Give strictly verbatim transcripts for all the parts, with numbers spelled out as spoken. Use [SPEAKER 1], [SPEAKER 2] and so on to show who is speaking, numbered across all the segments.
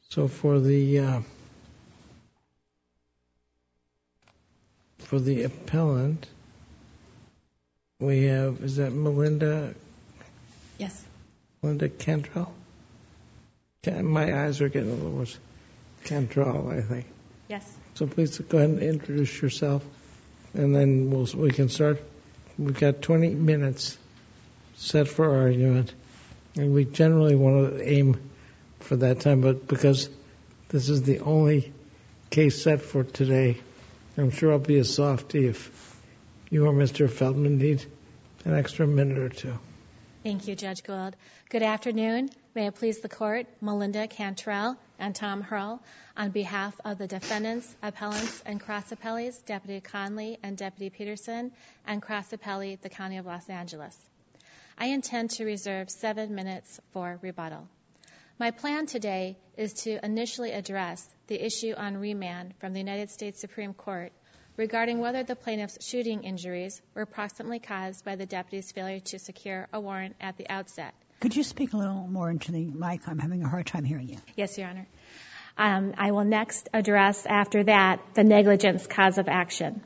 [SPEAKER 1] So for the uh, for the appellant, we have, is that Melinda?
[SPEAKER 2] Yes.
[SPEAKER 1] Melinda Cantrell? My eyes are getting a little worse. Cantrell, I think.
[SPEAKER 2] Yes.
[SPEAKER 1] So please go ahead and introduce yourself, and then we'll, we can start. We've got twenty minutes set for argument, and we generally want to aim for that time, but because this is the only case set for today, I'm sure I'll be a softie if you or Mister Feldman need an extra minute or two.
[SPEAKER 2] Thank you, Judge Gould. Good afternoon. May it please the Court, Melinda Cantrell and Tom Hurl, on behalf of the defendants, appellants, and cross-appellees, Deputy Conley and Deputy Peterson, and cross-appellee, the County of Los Angeles. I intend to reserve seven minutes for rebuttal. My plan today is to initially address the issue on remand from the United States Supreme Court regarding whether the plaintiff's shooting injuries were proximately caused by the deputy's failure to secure a warrant at the outset.
[SPEAKER 3] Could you speak a little more into the mic? I'm having a hard time hearing you.
[SPEAKER 2] Yes, Your Honor. Um, I will next address, after that, the negligence cause of action.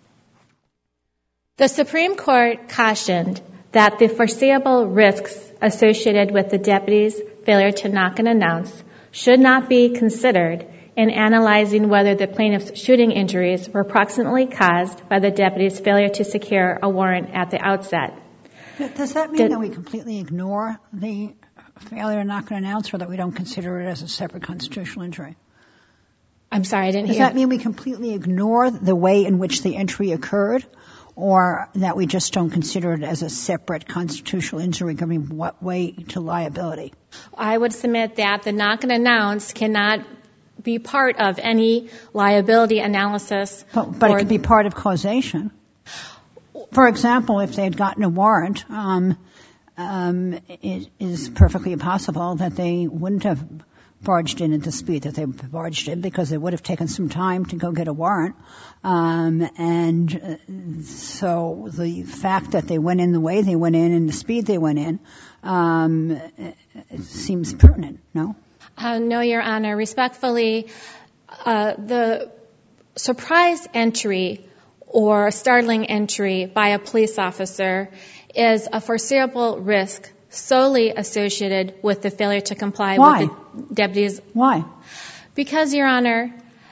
[SPEAKER 2] The Supreme Court cautioned that the foreseeable risks associated with the deputy's failure to knock and announce should not be considered in analyzing whether the plaintiff's shooting injuries were proximately caused by the deputy's failure to secure a warrant at the outset.
[SPEAKER 3] Does that mean Did, that we completely ignore the failure to knock and announce, or that we don't consider it as a separate constitutional injury?
[SPEAKER 2] I'm sorry, I didn't
[SPEAKER 3] Does
[SPEAKER 2] hear.
[SPEAKER 3] Does that mean we completely ignore the way in which the entry occurred, or that we just don't consider it as a separate constitutional injury giving what way to liability?
[SPEAKER 2] I would submit that the knock and announce cannot be part of any liability analysis.
[SPEAKER 3] But, but it could be part of causation. For example, if they had gotten a warrant, um, um, it is perfectly possible that they wouldn't have barged in at the speed that they barged in, because it would have taken some time to go get a warrant. Um, and uh, so the fact that they went in the way they went in and the speed they went in um, it, it seems pertinent, no?
[SPEAKER 2] Uh, no, Your Honor. Respectfully, uh, the surprise entry or startling entry by a police officer is a foreseeable risk solely associated with the failure to comply
[SPEAKER 3] Why?
[SPEAKER 2] with the deputy's...
[SPEAKER 3] Why?
[SPEAKER 2] Because, Your Honor,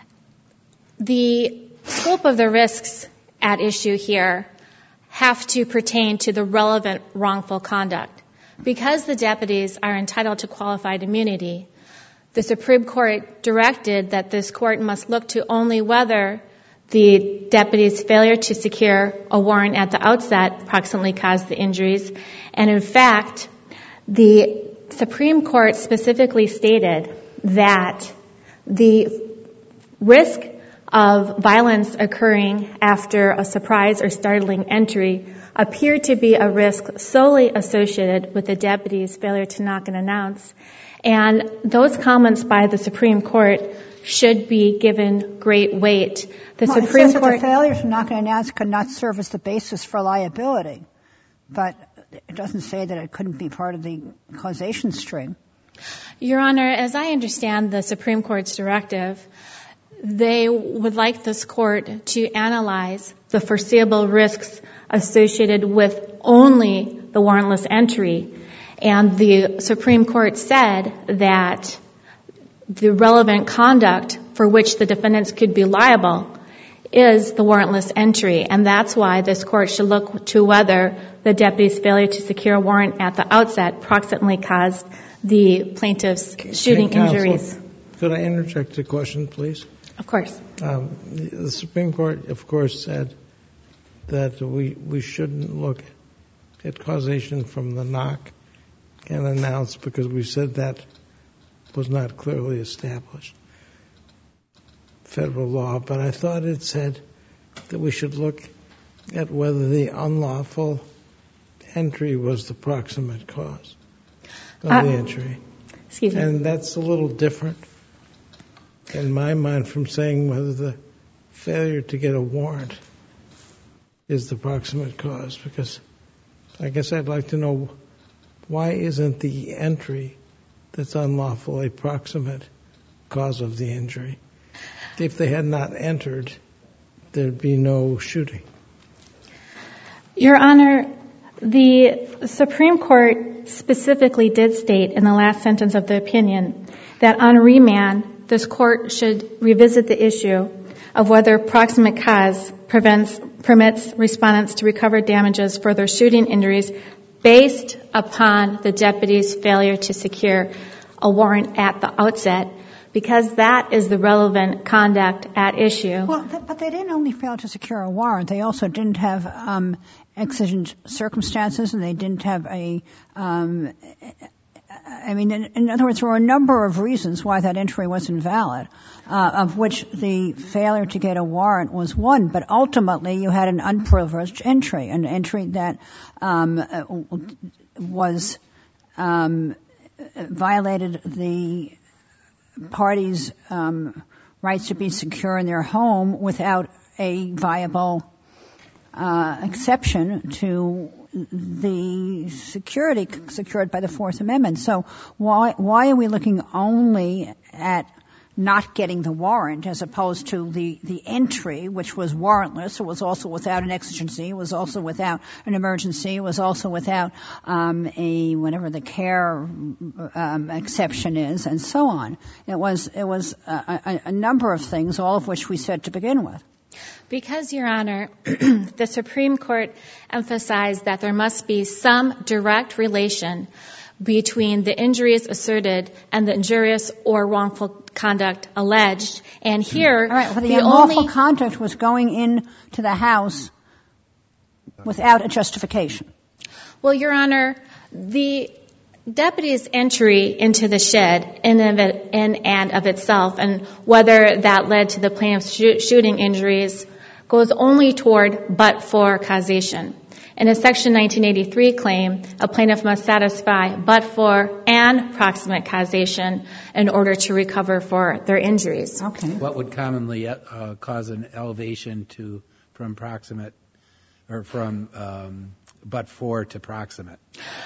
[SPEAKER 2] the scope of the risks at issue here have to pertain to the relevant wrongful conduct. Because the deputies are entitled to qualified immunity, the Supreme Court directed that this court must look to only whether the deputy's failure to secure a warrant at the outset proximately caused the injuries. And in fact, the Supreme Court specifically stated that the risk of violence occurring after a surprise or startling entry appeared to be a risk solely associated with the deputy's failure to knock and announce. And those comments by the Supreme Court should be given great weight. The
[SPEAKER 3] well,
[SPEAKER 2] Supreme
[SPEAKER 3] it says
[SPEAKER 2] Court...
[SPEAKER 3] that the failure to knock and announce could not serve as the basis for liability. But it doesn't say that it couldn't be part of the causation string.
[SPEAKER 2] Your Honor, as I understand the Supreme Court's directive, they would like this court to analyze the foreseeable risks associated with only the warrantless entry. And the Supreme Court said that the relevant conduct for which the defendants could be liable is the warrantless entry. And that's why this court should look to whether the deputy's failure to secure a warrant at the outset proximately caused the plaintiff's shooting
[SPEAKER 1] Counsel,
[SPEAKER 2] injuries.
[SPEAKER 1] Could I interject a question, please?
[SPEAKER 2] Of course.
[SPEAKER 1] Um, the Supreme Court, of course, said that we, we shouldn't look at causation from the knock and announce, because we said that was not clearly established federal law. But I thought it said that we should look at whether the unlawful entry was the proximate cause of
[SPEAKER 2] uh,
[SPEAKER 1] the entry.
[SPEAKER 2] Excuse me.
[SPEAKER 1] And that's a little different in my mind from saying whether the failure to get a warrant is the proximate cause, because I guess I'd like to know, why isn't the entry that's unlawful a proximate cause of the injury. If they had not entered, there'd be no shooting.
[SPEAKER 2] Your Honor, the Supreme Court specifically did state in the last sentence of the opinion that on remand, this court should revisit the issue of whether proximate cause prevents, permits respondents to recover damages for their shooting injuries based upon the deputy's failure to secure a warrant at the outset, because that is the relevant conduct at issue.
[SPEAKER 3] Well, th- but they didn't only fail to secure a warrant. They also didn't have um, exigent circumstances, and they didn't have a um, I mean, in, in other words, there were a number of reasons why that entry was invalid, uh, of which the failure to get a warrant was one. But ultimately, you had an unprivileged entry, an entry that um, was um, violated the parties' um, rights to be secure in their home without a viable uh, exception to the security secured by the Fourth Amendment. So why why are we looking only at not getting the warrant as opposed to the, the entry, which was warrantless? It was also without an exigency. It was also without an emergency. It was also without um, a whatever the care um, exception is, and so on. It was it was a, a, a number of things, all of which we said to begin with.
[SPEAKER 2] Because, Your Honor, the Supreme Court emphasized that there must be some direct relation between the injuries asserted and the injurious or wrongful conduct alleged. And here,
[SPEAKER 3] all right, well, the,
[SPEAKER 2] the
[SPEAKER 3] unlawful
[SPEAKER 2] only
[SPEAKER 3] conduct was going into the house without a justification.
[SPEAKER 2] Well, Your Honor, the deputy's entry into the shed in, of it, in and of itself, and whether that led to the plaintiff's sh- shooting injuries, goes only toward but-for causation. In a Section nineteen eighty-three claim, a plaintiff must satisfy but-for and proximate causation in order to recover for their injuries.
[SPEAKER 3] Okay.
[SPEAKER 4] What would commonly uh, cause an elevation to from proximate or from um, but-for to proximate?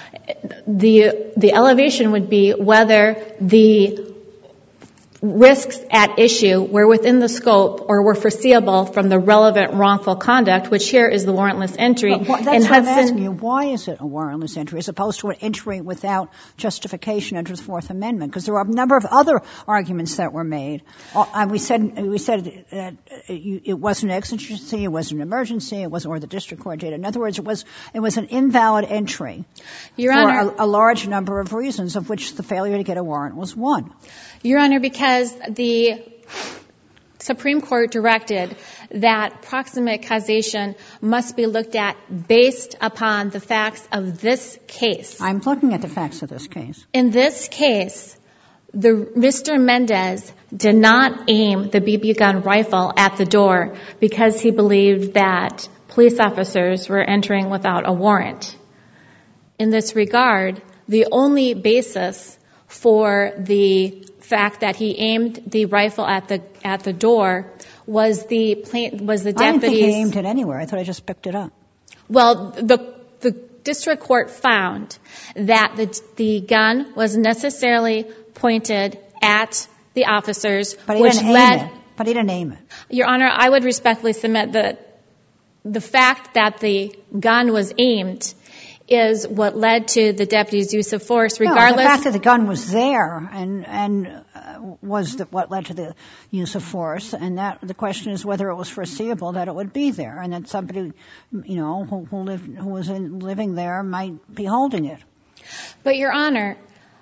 [SPEAKER 2] The the elevation would be whether the risks at issue were within the scope or were foreseeable from the relevant wrongful conduct, which here is the warrantless entry.
[SPEAKER 3] Well, that's
[SPEAKER 2] in
[SPEAKER 3] what I'm
[SPEAKER 2] Hudson,
[SPEAKER 3] asking you. Why is it a warrantless entry as opposed to an entry without justification under the Fourth Amendment? Because there were a number of other arguments that were made. Uh, we said we said that it wasn't an exigency, it wasn't an emergency, it wasn't, or the district court did. In other words, it was it was an invalid entry
[SPEAKER 2] Your
[SPEAKER 3] for
[SPEAKER 2] Honor,
[SPEAKER 3] a, a large number of reasons, of which the failure to get a warrant was one.
[SPEAKER 2] Your Honor, because the Supreme Court directed that proximate causation must be looked at based upon the facts of this case.
[SPEAKER 3] I'm looking at the facts of this case.
[SPEAKER 2] In this case, the Mister Mendez did not aim the B B gun rifle at the door because he believed that police officers were entering without a warrant. In this regard, the only basis for the fact that he aimed the rifle at the at the door was the plain, was the deputy's.
[SPEAKER 3] I didn't think he aimed it anywhere. I thought I just picked it up.
[SPEAKER 2] Well, the the district court found that the the gun was necessarily pointed at the officers,
[SPEAKER 3] but he
[SPEAKER 2] which
[SPEAKER 3] didn't
[SPEAKER 2] led.
[SPEAKER 3] Aim it. But he didn't aim it.
[SPEAKER 2] Your Honor, I would respectfully submit that the fact that the gun was aimed is what led to the deputy's use of force, regardless.
[SPEAKER 3] No, the fact that the gun was there and and uh, was the, what led to the use of force, and that the question is whether it was foreseeable that it would be there, and that somebody, you know, who, who lived who was in, living there might be holding it.
[SPEAKER 2] But Your Honor,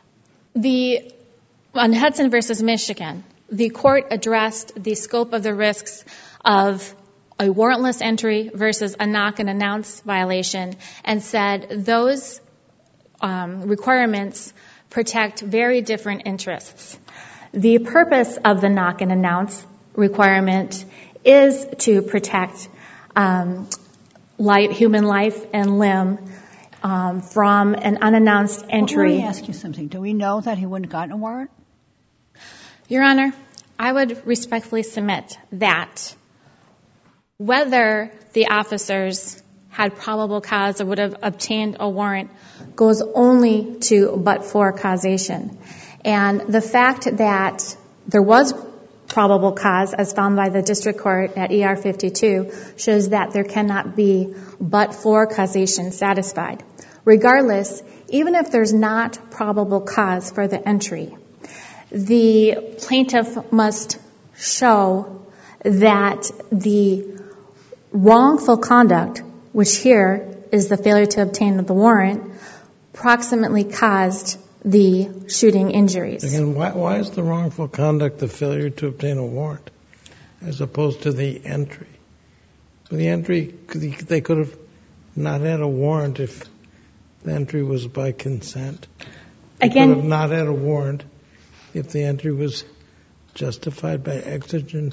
[SPEAKER 2] the on Hudson versus Michigan, the court addressed the scope of the risks of a warrantless entry versus a knock and announce violation, and said those um, requirements protect very different interests. The purpose of the knock and announce requirement is to protect um, life, human life and limb um, from an unannounced entry.
[SPEAKER 3] Well, let me ask you something. Do we know that he wouldn't have gotten a warrant?
[SPEAKER 2] Your Honor, I would respectfully submit that whether the officers had probable cause or would have obtained a warrant goes only to but-for causation. And the fact that there was probable cause, as found by the district court at E R fifty-two, shows that there cannot be but-for causation satisfied. Regardless, even if there's not probable cause for the entry, the plaintiff must show that the wrongful conduct, which here is the failure to obtain the warrant, proximately caused the shooting injuries.
[SPEAKER 1] Again, why, why is the wrongful conduct the failure to obtain a warrant as opposed to the entry? The entry, they could have not had a warrant if the entry was by consent. They
[SPEAKER 2] Again,
[SPEAKER 1] could have not had a warrant if the entry was justified by exigent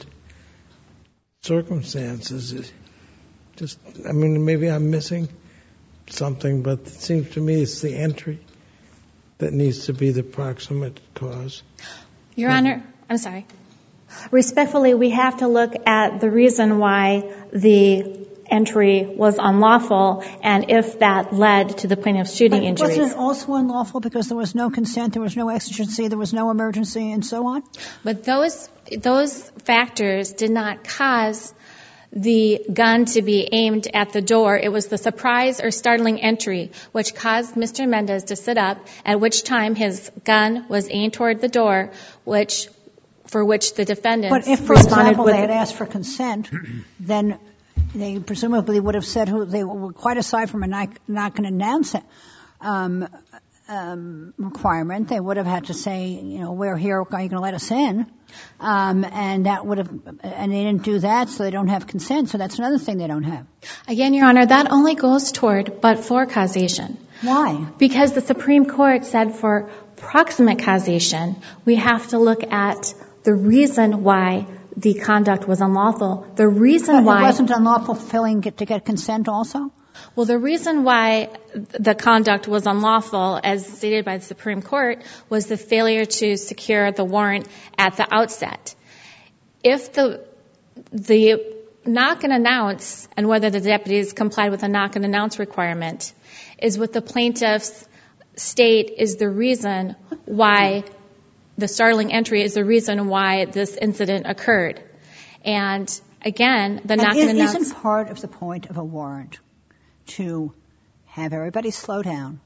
[SPEAKER 1] circumstances. It just, I mean, maybe I'm missing something, but it seems to me it's the entry that needs to be the proximate cause.
[SPEAKER 2] Your Honor, I'm sorry. Respectfully, we have to look at the reason why the entry was unlawful and if that led to the plaintiff's shooting
[SPEAKER 3] but
[SPEAKER 2] injuries.
[SPEAKER 3] Wasn't it also unlawful because there was no consent, there was no exigency, there was no emergency, and so on?
[SPEAKER 2] But those those factors did not cause the gun to be aimed at the door. It was the surprise or startling entry which caused Mister Mendez to sit up, at which time his gun was aimed toward the door, which for which the defendant
[SPEAKER 3] But if, for
[SPEAKER 2] responded
[SPEAKER 3] example,
[SPEAKER 2] with
[SPEAKER 3] they had asked for consent, then they presumably would have said who they were, quite aside from a not, not going to announce it um, um, requirement, they would have had to say, you know, we're here, are you going to let us in? Um, and that would have, and they didn't do that, so they don't have consent. So that's another thing they don't have.
[SPEAKER 2] Again, Your Honor, that only goes toward but-for causation.
[SPEAKER 3] Why?
[SPEAKER 2] Because the Supreme Court said for proximate causation, we have to look at the reason why the conduct was unlawful. The reason
[SPEAKER 3] But
[SPEAKER 2] why...
[SPEAKER 3] it wasn't unlawful failing to get consent also?
[SPEAKER 2] Well, the reason why the conduct was unlawful, as stated by the Supreme Court, was the failure to secure the warrant at the outset. If the the knock and announce, and whether the deputies complied with the knock and announce requirement, is what the plaintiffs state is the reason why the startling entry is the reason why this incident occurred. And again, the knock and announce...
[SPEAKER 3] Isn't part of the point of a warrant to have everybody slow down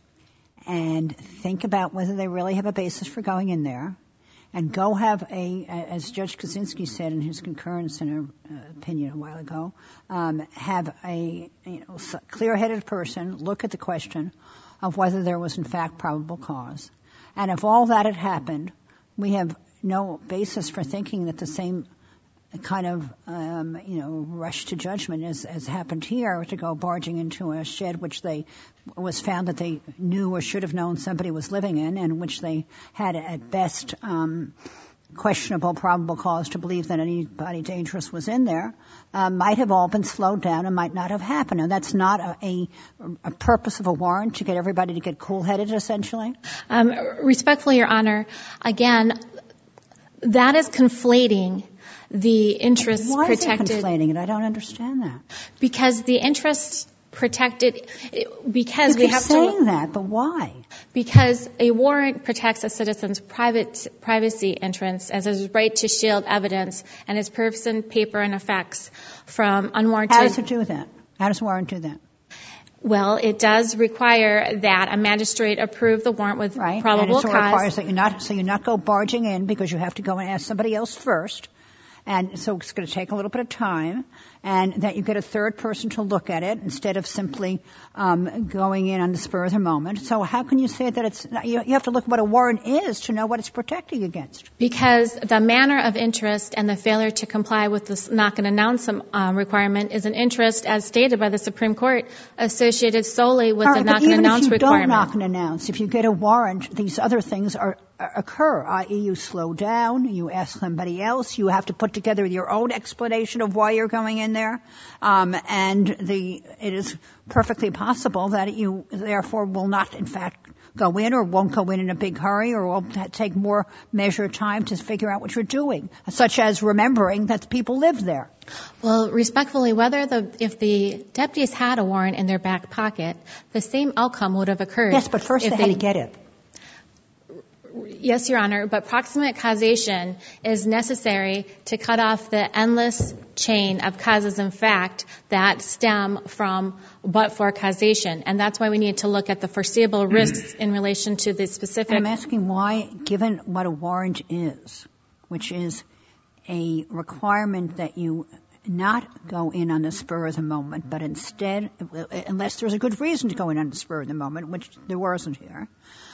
[SPEAKER 3] and think about whether they really have a basis for going in there, and go have a, as Judge Kaczynski said in his concurrence in her uh, opinion a while ago, um, have a you know, clear-headed person look at the question of whether there was in fact probable cause. And if all that had happened, we have no basis for thinking that the same kind of, um, you know, rush to judgment as, as happened here, to go barging into a shed which they was found that they knew or should have known somebody was living in, and which they had at best um, questionable probable cause to believe that anybody dangerous was in there, uh, might have all been slowed down and might not have happened. And that's not a, a, a purpose of a warrant, to get everybody to get cool-headed, essentially?
[SPEAKER 2] Um, respectfully, Your Honor, again, that is conflating the interest
[SPEAKER 3] Why
[SPEAKER 2] protected.
[SPEAKER 3] Why is it conflating it? I don't understand that.
[SPEAKER 2] Because the interest protected, because
[SPEAKER 3] you
[SPEAKER 2] we
[SPEAKER 3] keep
[SPEAKER 2] have
[SPEAKER 3] saying
[SPEAKER 2] to,
[SPEAKER 3] that, but why?
[SPEAKER 2] Because a warrant protects a citizen's private privacy interests as his right to shield evidence and his person, paper, and effects from unwarranted.
[SPEAKER 3] How does it do that? How does a warrant do that?
[SPEAKER 2] Well, it does require that a magistrate approve the warrant with
[SPEAKER 3] right.
[SPEAKER 2] probable
[SPEAKER 3] and it
[SPEAKER 2] cause.
[SPEAKER 3] requires that you not so you not go barging in, because you have to go and ask somebody else first. And so it's going to take a little bit of time, and that you get a third person to look at it instead of simply um, going in on the spur of the moment. So how can you say that it's – you have to look at what a warrant is to know what it's protecting against.
[SPEAKER 2] Because the manner of interest and the failure to comply with this knock and announce um, requirement is an interest, as stated by the Supreme Court, associated solely with
[SPEAKER 3] All
[SPEAKER 2] the
[SPEAKER 3] right,
[SPEAKER 2] knock and announce
[SPEAKER 3] requirement. Even if you
[SPEAKER 2] requirement.
[SPEAKER 3] don't knock and announce, if you get a warrant, these other things are occur, that is you slow down, you ask somebody else, you have to put together your own explanation of why you're going in there, um, and the it is perfectly possible that you therefore will not in fact go in, or won't go in in a big hurry, or will take more measured time to figure out what you're doing, such as remembering that people live there.
[SPEAKER 2] Well, respectfully, whether the if the deputies had a warrant in their back pocket, the same outcome would have occurred.
[SPEAKER 3] Yes, but first
[SPEAKER 2] if
[SPEAKER 3] they had to get it.
[SPEAKER 2] Yes, Your Honor, but proximate causation is necessary to cut off the endless chain of causes in fact that stem from but-for causation. And that's why we need to look at the foreseeable risks in relation to the specific...
[SPEAKER 3] And I'm asking why, given what a warrant is, which is a requirement that you not go in on the spur of the moment, but instead, unless there's a good reason to go in on the spur of the moment, which there wasn't here,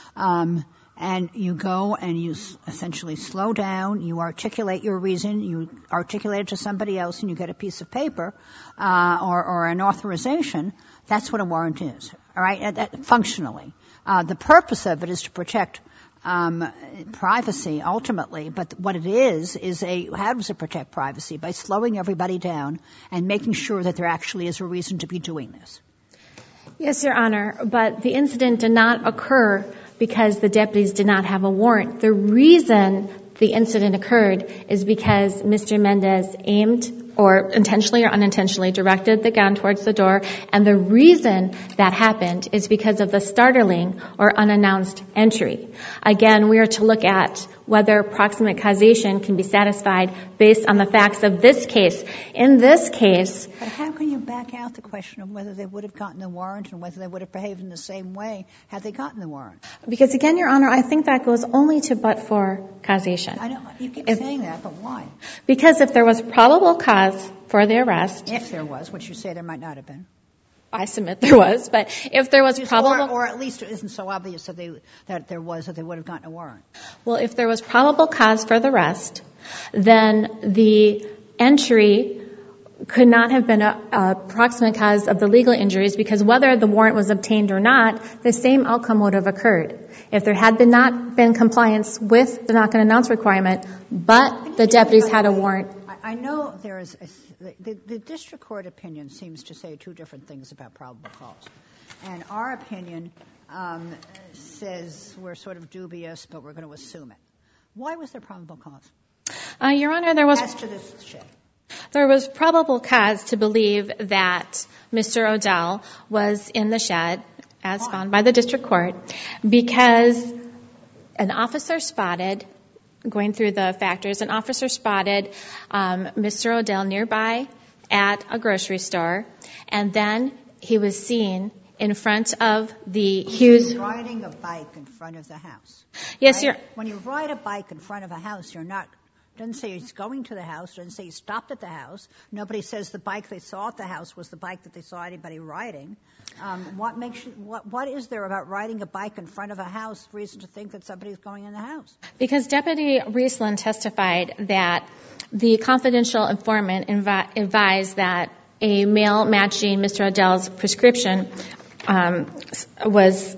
[SPEAKER 3] um, and you go and you s- essentially slow down, you articulate your reason, you articulate it to somebody else, and you get a piece of paper uh, or, or an authorization, that's what a warrant is, all right, uh, that, functionally. Uh, the purpose of it is to protect Um, privacy ultimately, but what it is is a how does it protect privacy? By slowing everybody down and making sure that there actually is a reason to be doing this.
[SPEAKER 2] Yes, Your Honor, but the incident did not occur because the deputies did not have a warrant. The reason the incident occurred is because Mister Mendez aimed or intentionally or unintentionally directed the gun towards the door, and the reason that happened is because of the startling or unannounced entry. Again, we are to look at whether proximate causation can be satisfied based on the facts of this case. In this case...
[SPEAKER 3] But how can you back out the question of whether they would have gotten the warrant and whether they would have behaved in the same way had they gotten the warrant?
[SPEAKER 2] Because again, Your Honor, I think that goes only to but-for causation.
[SPEAKER 3] I know, you keep
[SPEAKER 2] if,
[SPEAKER 3] saying that, but why?
[SPEAKER 2] Because if there was probable cause for the arrest...
[SPEAKER 3] If there was, which you say there might not have been.
[SPEAKER 2] I submit there was, but if there was probable...
[SPEAKER 3] Or, or at least it isn't so obvious that, they, that there was that they would have gotten a warrant.
[SPEAKER 2] Well, if there was probable cause for the arrest, then the entry could not have been a, a proximate cause of the legal injuries, because whether the warrant was obtained or not, the same outcome would have occurred. If there had been not been compliance with the knock-and-announce requirement, but the deputies had a warrant...
[SPEAKER 3] I know there is a, the, the district court opinion seems to say two different things about probable cause. And our opinion um, says we're sort of dubious, but we're going to assume it. Why was there probable cause?
[SPEAKER 2] Uh, Your Honor, there was...
[SPEAKER 3] As to this shed.
[SPEAKER 2] There was probable cause to believe that Mister O'Dell was in the shed, as Why? found by the district court, because an officer spotted... Going through the factors, an officer spotted um, Mister O'Dell nearby at a grocery store, and then he was seen in front of the Hughes...
[SPEAKER 3] He's riding a bike in front of the house.
[SPEAKER 2] Yes,
[SPEAKER 3] right?
[SPEAKER 2] you're...
[SPEAKER 3] When you ride a bike in front of a house, you're not... doesn't say he's going to the house, doesn't say he stopped at the house. Nobody says the bike they saw at the house was the bike that they saw anybody riding. Um, what makes you, what, what is there about riding a bike in front of a house reason to think that somebody's going in the house?
[SPEAKER 2] Because Deputy Riesland testified that the confidential informant invi- advised that a male matching Mister O'Dell's prescription um, was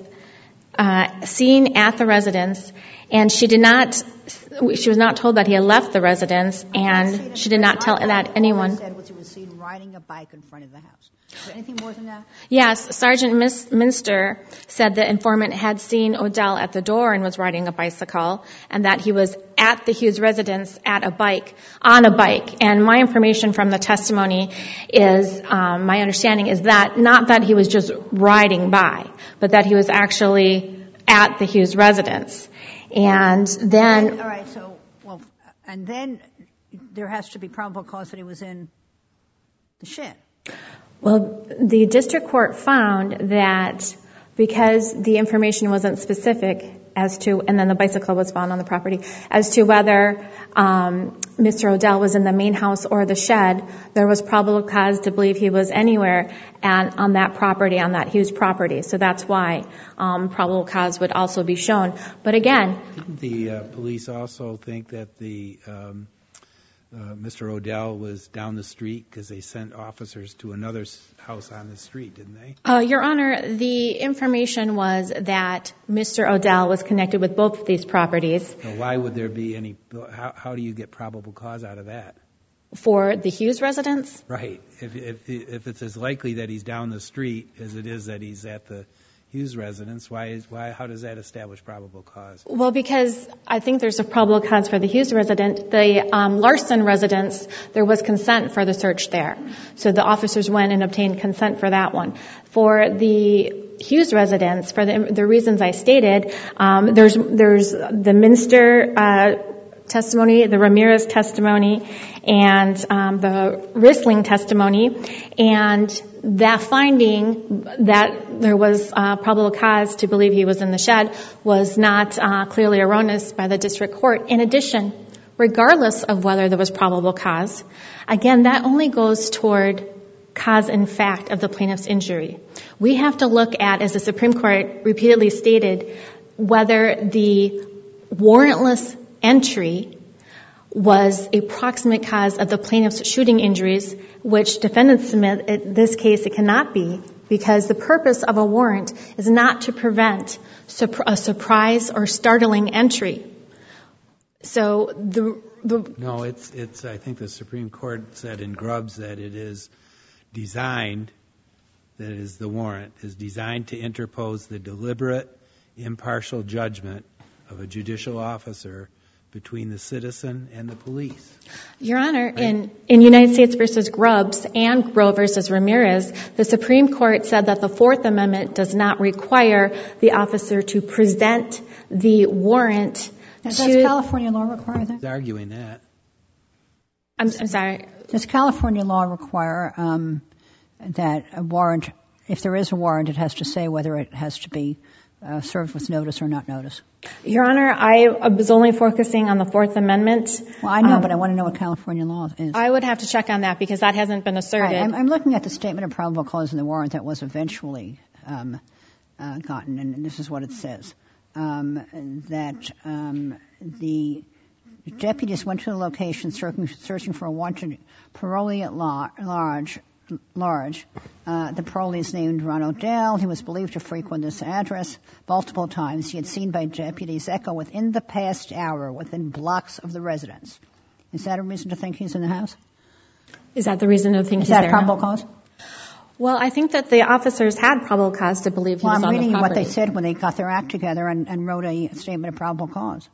[SPEAKER 2] uh, seen at the residence, and she did not... She was not told that he had left the residence, and she did not tell that anyone.
[SPEAKER 3] All they said was he was seen riding a bike in front of the house. Is there anything more than that?
[SPEAKER 2] Yes, Sergeant Mis- Minster said the informant had seen O'Dell at the door and was riding a bicycle, and that he was at the Hughes residence at a bike, on a bike. And my information from the testimony is, um, my understanding is that not that he was just riding by, but that he was actually at the Hughes residence. And then...
[SPEAKER 3] All right, so, well, and then there has to be probable cause that he was in the shed.
[SPEAKER 2] Well, the district court found that because the information wasn't specific as to, and then the bicycle was found on the property, as to whether um, Mister O'Dell was in the main house or the shed, there was probable cause to believe he was anywhere and on that property, on that Hughes property. So that's why um, probable cause would also be shown. But again...
[SPEAKER 4] Didn't the uh, police also think that the um, uh, Mister O'Dell was down the street because they sent officers to another s- house on the street, didn't they?
[SPEAKER 2] Uh, Your Honor, the information was that Mister O'Dell was connected with both of these properties.
[SPEAKER 4] So why would there be any... How, how do you get probable cause out of that?
[SPEAKER 2] For the Hughes residence?
[SPEAKER 4] Right. If, if, if it's as likely that he's down the street as it is that he's at the Hughes residence, why is why? How does that establish probable cause?
[SPEAKER 2] Well, because I think there's a probable cause for the Hughes resident. The um, Larson residence, there was consent for the search there. So the officers went and obtained consent for that one. For the Hughes residence for the, the reasons I stated. Um, there's there's the Minster uh, testimony, the Ramirez testimony, and um, the Rissling testimony, and that finding that there was uh, probable cause to believe he was in the shed was not uh, clearly erroneous by the district court. In addition, regardless of whether there was probable cause, again, that only goes toward cause and fact of the plaintiff's injury. We have to look at, as the Supreme Court repeatedly stated, whether the warrantless entry was a proximate cause of the plaintiff's shooting injuries, which defendants submit in this case it cannot be, because the purpose of a warrant is not to prevent a surprise or startling entry. So the, the
[SPEAKER 4] no, it's it's. I think the Supreme Court said in Grubbs that it is designed, that it is the warrant is designed to interpose the deliberate, impartial judgment of a judicial officer between the citizen and the police.
[SPEAKER 2] Your Honor, right? in, in United States versus Grubbs and Roe versus Ramirez, the Supreme Court said that the Fourth Amendment does not require the officer to present the warrant.
[SPEAKER 3] Does
[SPEAKER 2] to,
[SPEAKER 3] California law require that?
[SPEAKER 4] He's arguing that.
[SPEAKER 2] I'm, I'm sorry.
[SPEAKER 3] Does California law require um, that a warrant, if there is a warrant, it has to say whether it has to be uh, served with notice or not notice?
[SPEAKER 2] Your Honor, I was only focusing on the Fourth Amendment.
[SPEAKER 3] Well, I know,
[SPEAKER 2] um,
[SPEAKER 3] but I want to know what California law is.
[SPEAKER 2] I would have to check on that because that hasn't been asserted.
[SPEAKER 3] Right, I'm, I'm looking at the statement of probable cause in the warrant that was eventually um, uh, gotten, and this is what it says. Um, that um, the deputies went to the location searching, searching for a wanted parolee at large. large. Uh, the parolee is named Ron O'Dell. He was believed to frequent this address multiple times. He had seen by deputies Echo within the past hour within blocks of the residence. Is that a reason to think he's in the house?
[SPEAKER 2] Is that the reason to think
[SPEAKER 3] is
[SPEAKER 2] he's
[SPEAKER 3] that
[SPEAKER 2] there?
[SPEAKER 3] Probable cause?
[SPEAKER 2] Well, I think that the officers had probable cause to believe he
[SPEAKER 3] well,
[SPEAKER 2] was
[SPEAKER 3] I'm
[SPEAKER 2] on the
[SPEAKER 3] property.
[SPEAKER 2] property.
[SPEAKER 3] What they said when they got their act together and, and wrote a statement of probable cause.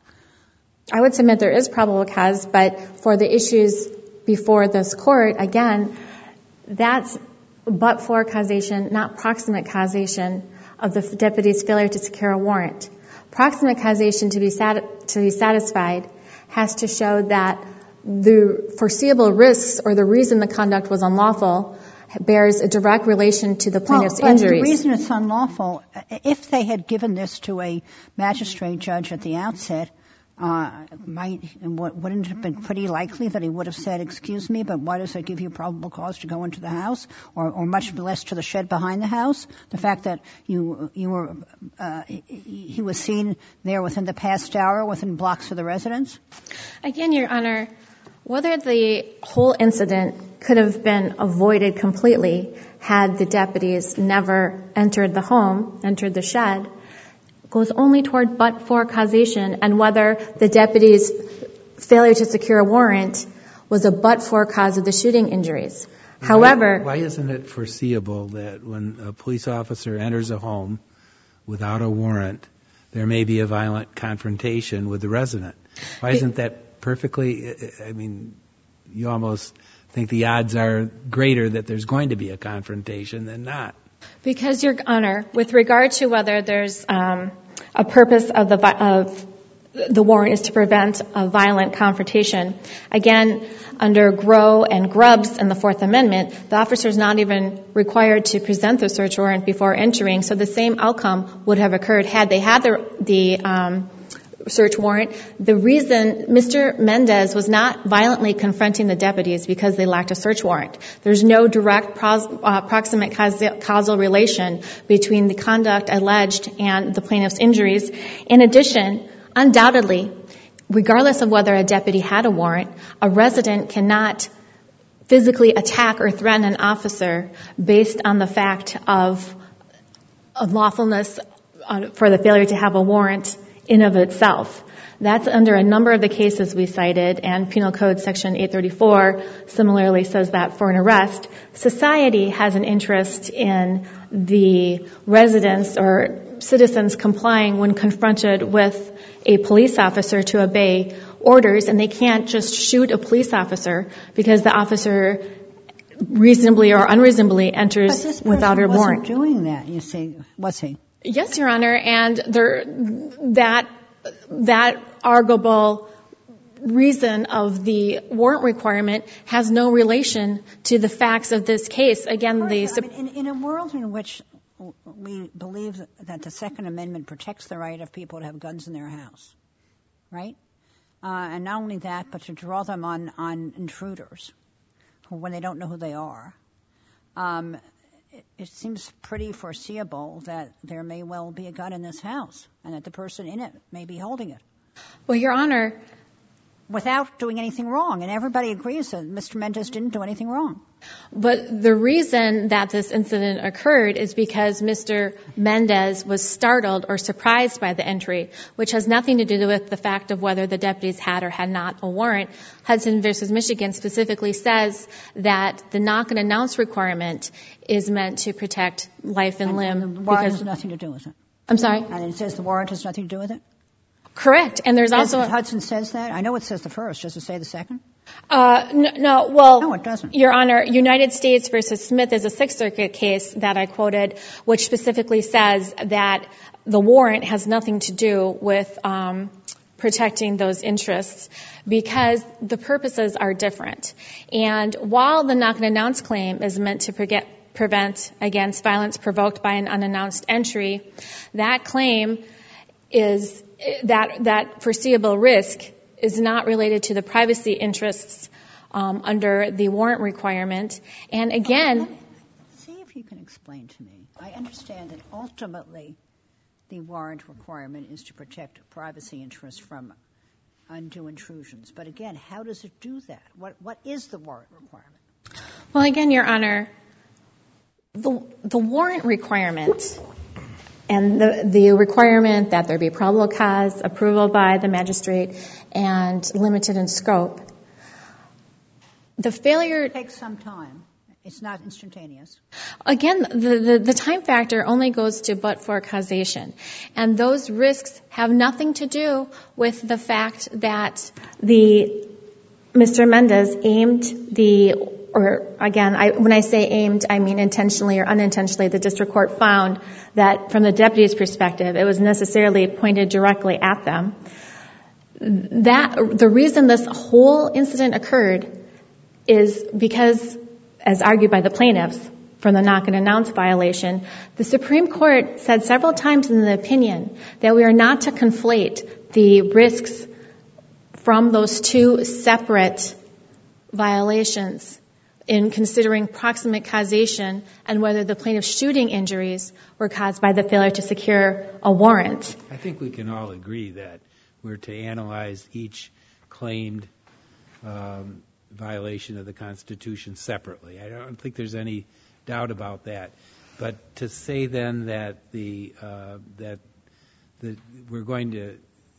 [SPEAKER 2] I would submit there is probable cause, but for the issues before this court, again, that's but-for causation, not proximate causation of the deputy's failure to secure a warrant. Proximate causation to be sat- to be satisfied has to show that the foreseeable risks or the reason the conduct was unlawful bears a direct relation to the plaintiff's
[SPEAKER 3] well, but
[SPEAKER 2] injuries.
[SPEAKER 3] The reason it's unlawful, if they had given this to a magistrate judge at the outset, uh, might wouldn't it have been pretty likely that he would have said, "Excuse me, but why does that give you probable cause to go into the house, or, or much less to the shed behind the house?" The fact that you you were uh, he was seen there within the past hour, within blocks of the residence.
[SPEAKER 2] Again, Your Honor, whether the whole incident could have been avoided completely had the deputies never entered the home, entered the shed, goes only toward but-for causation, and whether the deputies' failure to secure a warrant was a but-for cause of the shooting injuries.
[SPEAKER 4] Why,
[SPEAKER 2] However,
[SPEAKER 4] why isn't it foreseeable that when a police officer enters a home without a warrant, there may be a violent confrontation with the resident? Why isn't that perfectly, I mean, you almost think the odds are greater that there's going to be a confrontation than not?
[SPEAKER 2] Because, Your Honor, with regard to whether there's um, a purpose of the of the warrant is to prevent a violent confrontation, again, under Groh and Grubbs and the Fourth Amendment, the officer is not even required to present the search warrant before entering, so the same outcome would have occurred had they had the, the um, search warrant. The reason Mister Mendez was not violently confronting the deputies because they lacked a search warrant. There's no direct pros, uh, proximate causal relation between the conduct alleged and the plaintiff's injuries. In addition, undoubtedly, regardless of whether a deputy had a warrant, a resident cannot physically attack or threaten an officer based on the fact of unlawfulness uh, for the failure to have a warrant in of itself. That's under a number of the cases we cited, and Penal Code Section eight thirty-four similarly says that for an arrest, society has an interest in the residents or citizens complying when confronted with a police officer to obey orders, and they can't just shoot a police officer because the officer reasonably or unreasonably enters
[SPEAKER 3] But this
[SPEAKER 2] without a
[SPEAKER 3] person
[SPEAKER 2] warrant.
[SPEAKER 3] wasn't doing that, you see, was he?
[SPEAKER 2] Yes, Your Honor, and there, that that arguable reason of the warrant requirement has no relation to the facts of this case. Again, the
[SPEAKER 3] I mean, in, in a world in which we believe that the Second Amendment protects the right of people to have guns in their house, right? Uh, and not only that, but to draw them on, on intruders who, when they don't know who they are. Um, it, it seems pretty foreseeable that there may well be a gun in this house and that the person in it may be holding it.
[SPEAKER 2] Well, Your Honor,
[SPEAKER 3] without doing anything wrong. And everybody agrees that Mister Mendez didn't do anything wrong.
[SPEAKER 2] but the reason that this incident occurred is because Mister Mendez was startled or surprised by the entry, which has nothing to do with the fact of whether the deputies had or had not a warrant. Hudson versus Michigan specifically says that the knock and announce requirement is meant to protect life and,
[SPEAKER 3] and
[SPEAKER 2] limb.
[SPEAKER 3] And the warrant
[SPEAKER 2] because,
[SPEAKER 3] has nothing to do with it.
[SPEAKER 2] I'm sorry?
[SPEAKER 3] And it says the warrant has nothing to do with it?
[SPEAKER 2] Correct. And there's
[SPEAKER 3] Does
[SPEAKER 2] also...
[SPEAKER 3] Hudson says that? I know it says the first. Does it say the second?
[SPEAKER 2] Uh, no, no, well...
[SPEAKER 3] No, it doesn't.
[SPEAKER 2] Your Honor, United States versus Smith is a Sixth Circuit case that I quoted, which specifically says that the warrant has nothing to do with um, protecting those interests because the purposes are different. And while the knock and announce claim is meant to forget, prevent against violence provoked by an unannounced entry, that claim is... that that foreseeable risk is not related to the privacy interests um, under the warrant requirement. And again...
[SPEAKER 3] See if you can explain to me. I understand that ultimately the warrant requirement is to protect privacy interests from undue intrusions. But again, how does it do that? What What is the warrant requirement?
[SPEAKER 2] Well, again, Your Honor, the, the warrant requirement... and the, the requirement that there be probable cause, approval by the magistrate, and limited in scope. The failure...
[SPEAKER 3] It takes some time. It's not instantaneous.
[SPEAKER 2] Again, the, the, the time factor only goes to but-for causation. And those risks have nothing to do with the fact that the Mister Mendez aimed the... or again, I, when I say aimed, I mean intentionally or unintentionally. The district court found that from the deputy's perspective, it was necessarily pointed directly at them. That the reason this whole incident occurred is because, as argued by the plaintiffs from the knock and announce violation, the Supreme Court said several times in the opinion that we are not to conflate the risks from those two separate violations in considering proximate causation and whether the plaintiff's shooting injuries were caused by the failure to secure a warrant.
[SPEAKER 4] I think we can all agree that we're to analyze each claimed um, violation of the Constitution separately. I don't think there's any doubt about that. But to say then that the uh, that that we're going to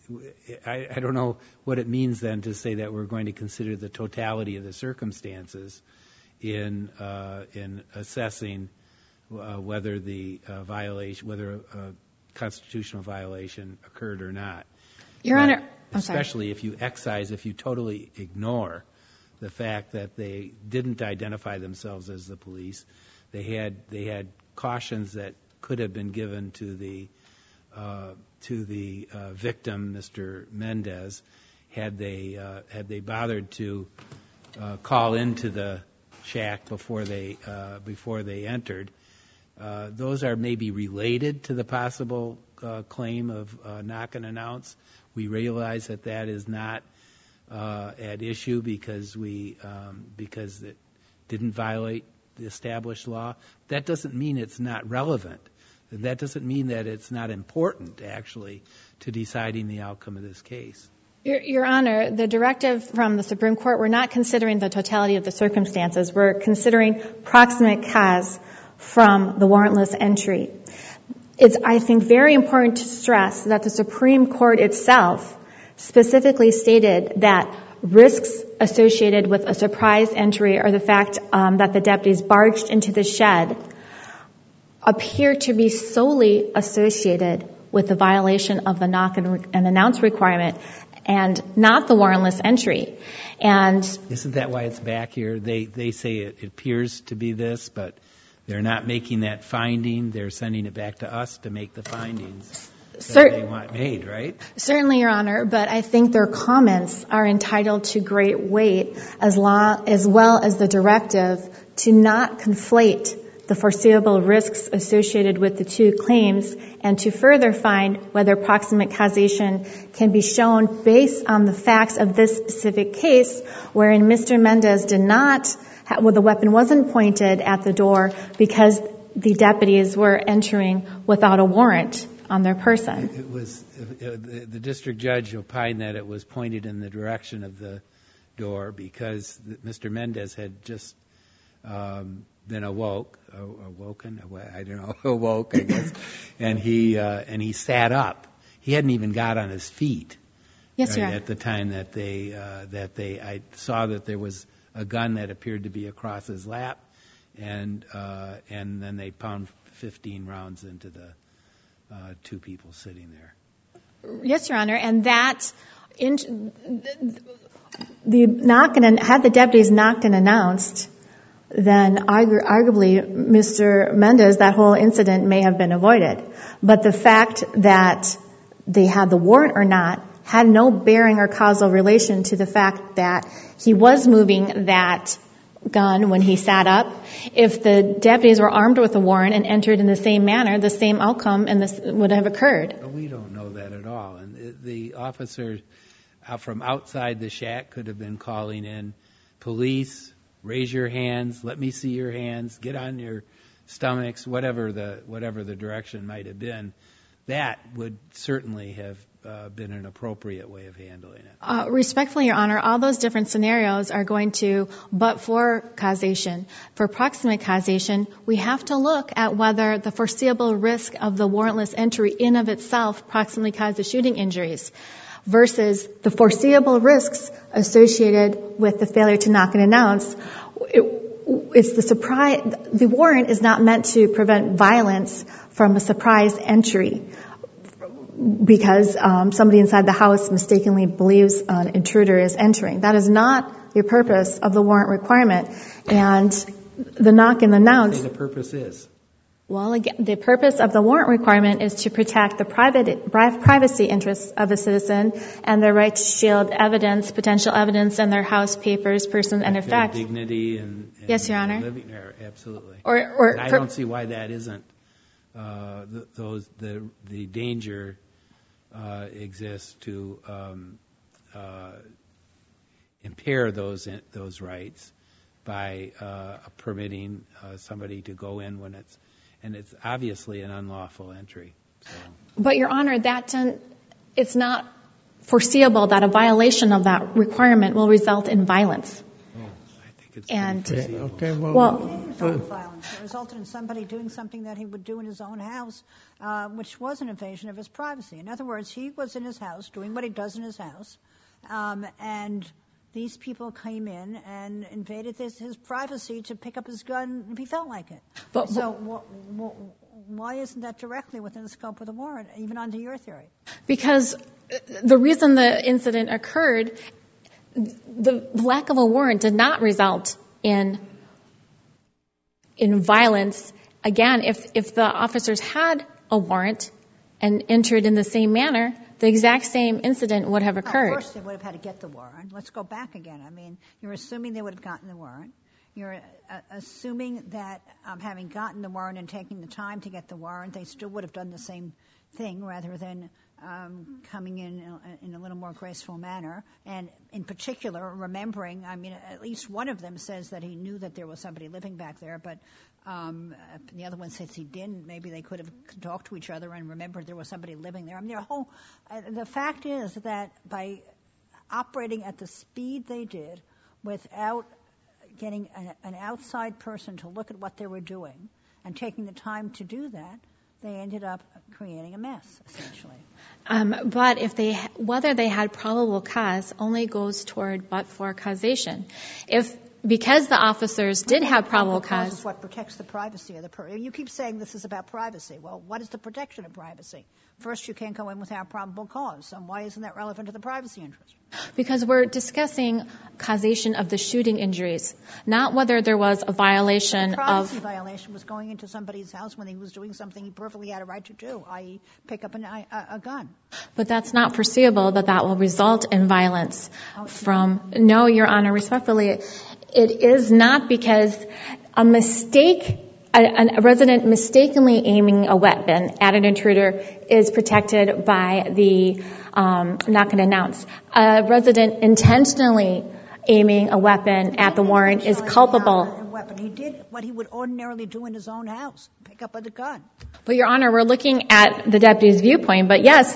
[SPEAKER 4] I, I don't know what it means then to say that we're going to consider the totality of the circumstances in uh, in assessing uh, whether the uh, violation, whether a, a constitutional violation occurred or not.
[SPEAKER 2] Your
[SPEAKER 4] but
[SPEAKER 2] Honor, I'm
[SPEAKER 4] especially
[SPEAKER 2] sorry.
[SPEAKER 4] if you excise, if you totally ignore the fact that they didn't identify themselves as the police, they had they had cautions that could have been given to the uh, to the uh, victim, Mister Mendez, had they uh, had they bothered to uh, call into the shack before they uh, before they entered. Uh, those are maybe related to the possible uh, claim of uh, knock and announce. We realize that that is not uh, at issue because we um, because it didn't violate the established law. That doesn't mean it's not relevant. That doesn't mean that it's not important, actually, to deciding the outcome of this case.
[SPEAKER 2] Your, Your Honor, the directive from the Supreme Court, we're not considering the totality of the circumstances. We're considering proximate cause from the warrantless entry. It's, I think, very important to stress that the Supreme Court itself specifically stated that risks associated with a surprise entry or the fact um, that the deputies barged into the shed appear to be solely associated with the violation of the knock and, and announce requirement. and not the warrantless entry. And
[SPEAKER 4] isn't that why it's back here? They they say it, it appears to be this, but they're not making that finding. They're sending it back to us to make the findings that
[SPEAKER 2] Cer-
[SPEAKER 4] they want made, right?
[SPEAKER 2] Certainly, Your Honor, but I think their comments are entitled to great weight, as long as well as the directive to not conflate the foreseeable risks associated with the two claims, and to further find whether proximate causation can be shown based on the facts of this specific case, wherein Mister Mendez did not, well, the weapon wasn't pointed at the door because the deputies were entering without a warrant on their person.
[SPEAKER 4] It was uh, the, the district judge opined that it was pointed in the direction of the door because Mister Mendez had just um, been awoke, uh, awoken, I don't know, awoke, I guess, and he uh, and he sat up. He hadn't even got on his feet.
[SPEAKER 2] Yes,
[SPEAKER 4] right,
[SPEAKER 2] Your Honor.
[SPEAKER 4] At the time that they uh, that they, I saw that there was a gun that appeared to be across his lap, and uh, and then they pound fifteen rounds into the uh, two people sitting there.
[SPEAKER 2] Yes, Your Honor, and that in, the knock and had the deputies knocked and announced, then argu- arguably Mister Mendez, that whole incident may have been avoided. But the fact that they had the warrant or not had no bearing or causal relation to the fact that he was moving that gun when he sat up. If the deputies were armed with a warrant and entered in the same manner, the same outcome and this would have occurred.
[SPEAKER 4] But we don't know that at all. And the, the officer uh, from outside the shack could have been calling in, police, raise your hands, let me see your hands, get on your stomachs, whatever the whatever the direction might have been. That would certainly have uh, been an appropriate way of handling it.
[SPEAKER 2] Uh, respectfully, Your Honor, all those different scenarios are going to, but for causation. For proximate causation, we have to look at whether the foreseeable risk of the warrantless entry in of itself proximately caused the shooting injuries versus the foreseeable risks associated with the failure to knock and announce. It, it's the surprise, the warrant is not meant to prevent violence from a surprise entry because um, somebody inside the house mistakenly believes an intruder is entering. That is not the purpose of the warrant requirement. And the knock and announce.
[SPEAKER 4] The purpose is.
[SPEAKER 2] Well, again, the purpose of the warrant requirement is to protect the private privacy interests of a citizen and their right to shield evidence, potential evidence, and their house, papers, person, and effects.
[SPEAKER 4] Their dignity and, and
[SPEAKER 2] yes, Your Honor.
[SPEAKER 4] Living there, absolutely.
[SPEAKER 2] Or, or
[SPEAKER 4] I don't see why that isn't. Uh, the, those the the danger uh, exists to um, uh, impair those those rights by uh, permitting uh, somebody to go in when it's. And it's obviously an unlawful entry. So.
[SPEAKER 2] But, Your Honor, that it's not foreseeable that a violation of that requirement will result in violence.
[SPEAKER 4] Oh, I think it's
[SPEAKER 2] and
[SPEAKER 4] foreseeable.
[SPEAKER 1] Okay, well,
[SPEAKER 3] well it resulted in violence. It resulted in somebody doing something that he would do in his own house, uh, which was an invasion of his privacy. In other words, he was in his house doing what he does in his house, um, and these people came in and invaded his, his privacy to pick up his gun if he felt like it. But, so wh- wh- why isn't that directly within the scope of the warrant, even under your theory?
[SPEAKER 2] Because the reason the incident occurred, the lack of a warrant did not result in in violence. Again, if, if the officers had a warrant and entered in the same manner, the exact same incident would have occurred.
[SPEAKER 3] Well, first, they would have had to get the warrant. Let's go back again. I mean, you're assuming they would have gotten the warrant. You're uh, assuming that um, having gotten the warrant and taking the time to get the warrant, they still would have done the same thing rather than um, coming in in, in a little more graceful manner. And in particular, remembering, I mean, at least one of them says that he knew that there was somebody living back there, but um, the other one says he didn't. Maybe they could have talked to each other and remembered there was somebody living there. I mean, their whole, uh, the fact is that by operating at the speed they did without getting an, an outside person to look at what they were doing and taking the time to do that, they ended up creating a mess, essentially.
[SPEAKER 2] Um, but if they, whether they had probable cause only goes toward but-for causation. If because the officers did have probable cause.
[SPEAKER 3] Is what protects the privacy of the person. You keep saying this is about privacy. Well, what is the protection of privacy? First, you can't go in without probable cause. And why isn't that relevant to the privacy interest?
[SPEAKER 2] Because we're discussing causation of the shooting injuries, not whether there was a violation
[SPEAKER 3] the privacy
[SPEAKER 2] of...
[SPEAKER 3] violation was going into somebody's house when he was doing something he perfectly had a right to do, that is pick up an, a, a gun.
[SPEAKER 2] But that's not foreseeable that that will result in violence from... No, Your Honor, respectfully, it is not, because a mistake, a, a resident mistakenly aiming a weapon at an intruder is protected by the um, knock and announce. A resident intentionally aiming a weapon at the warrant is culpable.
[SPEAKER 3] Weapon. He did what he would ordinarily do in his own house, pick up a gun.
[SPEAKER 2] But, Your Honor, we're looking at the deputy's viewpoint. But, yes,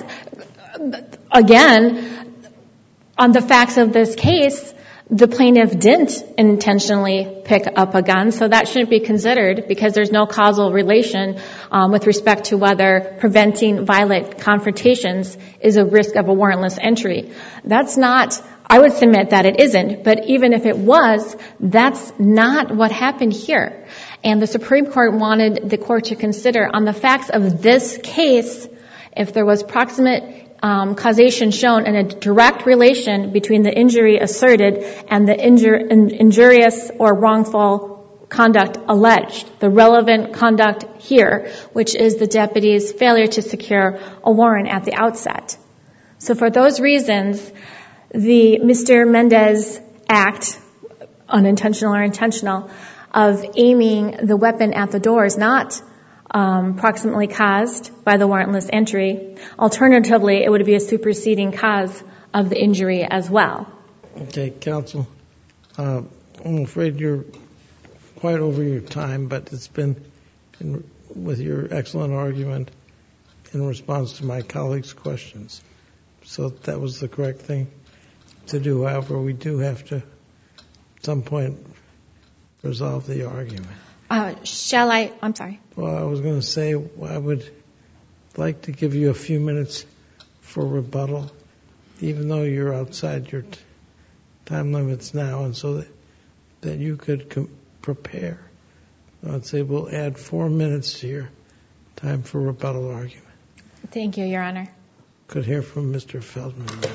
[SPEAKER 2] again, on the facts of this case, the plaintiff didn't intentionally pick up a gun, so that shouldn't be considered because there's no causal relation um, with respect to whether preventing violent confrontations is a risk of a warrantless entry. That's not, I would submit that it isn't, but even if it was, that's not what happened here. And the Supreme Court wanted the court to consider on the facts of this case if there was proximate Um, causation shown in a direct relation between the injury asserted and the injur- in- injurious or wrongful conduct alleged, the relevant conduct here, which is the deputy's failure to secure a warrant at the outset. So for those reasons, the Mister Mendez act, unintentional or intentional, of aiming the weapon at the door is not Um, proximately caused by the warrantless entry. Alternatively, it would be a superseding cause of the injury as well.
[SPEAKER 1] Okay, counsel. Uh, I'm afraid you're quite over your time, but it's been, in, with your excellent argument in response to my colleagues' questions. So that was the correct thing to do. However, we do have to, at some point, resolve the argument.
[SPEAKER 2] Uh, shall I? I'm sorry.
[SPEAKER 1] Well, I was going to say I would like to give you a few minutes for rebuttal, even though you're outside your t- time limits now, and so that, that you could com- prepare. I'd say we'll add four minutes to your time for rebuttal argument.
[SPEAKER 2] Thank you, Your Honor.
[SPEAKER 1] Could hear from Mister Feldman now.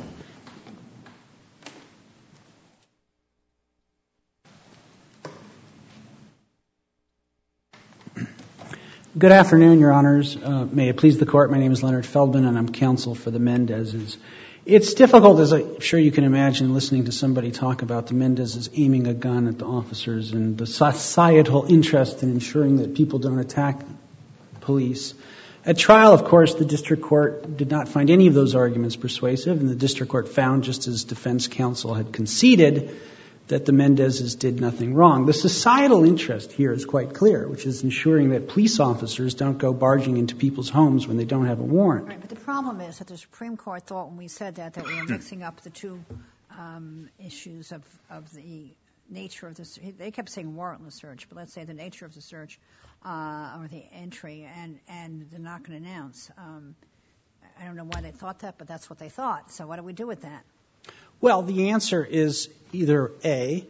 [SPEAKER 5] Good afternoon, Your Honors. Uh, may it please the Court, my name is Leonard Feldman, and I'm counsel for the Mendezes. It's difficult, as I'm sure you can imagine, listening to somebody talk about the Mendezes aiming a gun at the officers and the societal interest in ensuring that people don't attack police. At trial, of course, the district court did not find any of those arguments persuasive, and the district court found, just as defense counsel had conceded, that the Mendezes did nothing wrong. The societal interest here is quite clear, which is ensuring that police officers don't go barging into people's homes when they don't have a warrant.
[SPEAKER 3] Right, but the problem is that the Supreme Court thought when we said that that we were mixing up the two um, issues of, of the nature of the search. They kept saying warrantless search, but let's say the nature of the search uh, or the entry and, and the knock and announce. Um, I don't know why they thought that, but that's what they thought. So what do we do with that?
[SPEAKER 5] Well, the answer is either A,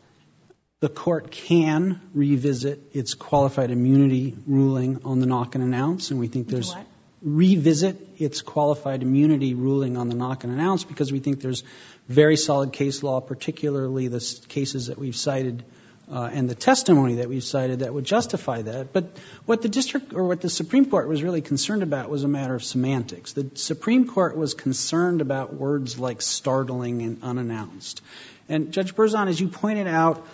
[SPEAKER 5] the court can revisit its qualified immunity ruling on the knock and announce, and we think there's
[SPEAKER 3] what?
[SPEAKER 5] revisit its qualified immunity ruling on the knock and announce because we think there's very solid case law, particularly the cases that we've cited uh, and the testimony that we've cited that would justify that. But what the district or what the Supreme Court was really concerned about was a matter of semantics. The Supreme Court was concerned about words like startling and unannounced. And Judge Berzon, as you pointed out,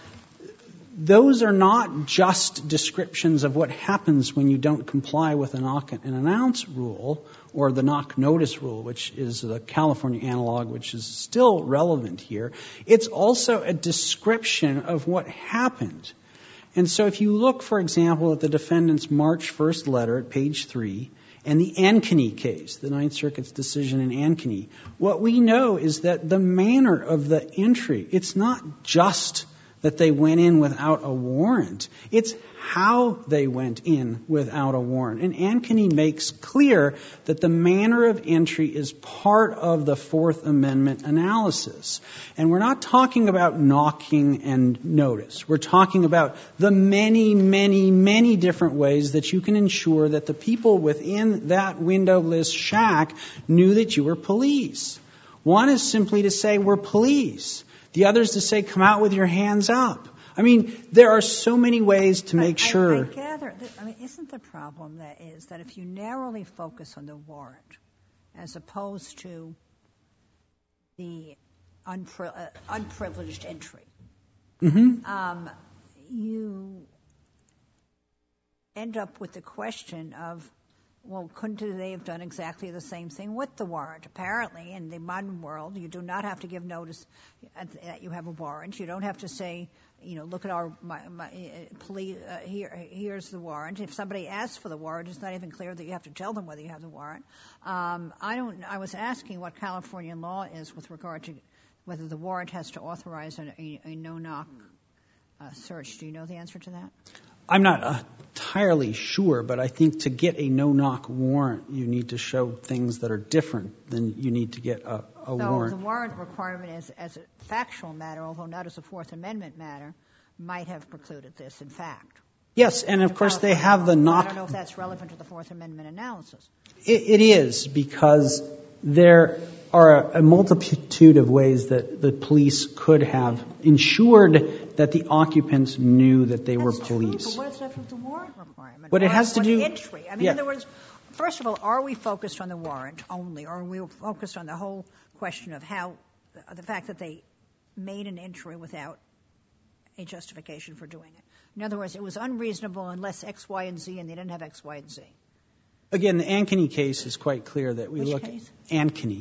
[SPEAKER 5] those are not just descriptions of what happens when you don't comply with a knock and announce rule or the knock notice rule, which is the California analog, which is still relevant here. It's also a description of what happened. And so if you look, for example, at the defendant's March first letter at page three and the Ankeny case, the Ninth Circuit's decision in Ankeny, what we know is that the manner of the entry, it's not just that they went in without a warrant. It's how they went in without a warrant. And Ankeny makes clear that the manner of entry is part of the Fourth Amendment analysis. And we're not talking about knocking and notice. We're talking about the many, many, many different ways that you can ensure that the people within that windowless shack knew that you were police. One is simply to say, we're police. The other is to say, come out with your hands up. I mean, there are so many ways to make
[SPEAKER 3] I,
[SPEAKER 5] sure.
[SPEAKER 3] I, I gather, that, I mean, isn't the problem that is that if you narrowly focus on the warrant as opposed to the unpri- uh, unprivileged entry,
[SPEAKER 5] Mm-hmm.
[SPEAKER 3] um, you end up with the question of, well, couldn't they have done exactly the same thing with the warrant? Apparently, in the modern world, you do not have to give notice that you have a warrant. You don't have to say, you know, look at our my, my, uh, police. Uh, here, here's the warrant. If somebody asks for the warrant, it's not even clear that you have to tell them whether you have the warrant. Um, I don't. I was asking what California law is with regard to whether the warrant has to authorize a, a, a no-knock uh, search. Do you know the answer to that?
[SPEAKER 5] I'm not entirely sure, but I think to get a no-knock warrant, you need to show things that are different than you need to get a, a
[SPEAKER 3] so
[SPEAKER 5] warrant.
[SPEAKER 3] So the warrant requirement is, as a factual matter, although not as a Fourth Amendment matter, might have precluded this, in fact.
[SPEAKER 5] Yes, and of course they have the knock.
[SPEAKER 3] I don't know if that's relevant to the Fourth Amendment analysis.
[SPEAKER 5] It, it is, because there are a multitude of ways that the police could have ensured that the occupants knew that they
[SPEAKER 3] That's
[SPEAKER 5] were
[SPEAKER 3] true,
[SPEAKER 5] police.
[SPEAKER 3] but what is left with the warrant requirement?
[SPEAKER 5] What it has to
[SPEAKER 3] What
[SPEAKER 5] do-
[SPEAKER 3] entry. I mean,
[SPEAKER 5] yeah.
[SPEAKER 3] in other words, first of all, are we focused on the warrant only, or are we focused on the whole question of how the fact that they made an entry without a justification for doing it? In other words, it was unreasonable unless X, Y, and Z, and they didn't have X, Y, and Z.
[SPEAKER 5] Again, the Ankeny case is quite clear that we
[SPEAKER 3] Which
[SPEAKER 5] look
[SPEAKER 3] case?
[SPEAKER 5] at Ankeny.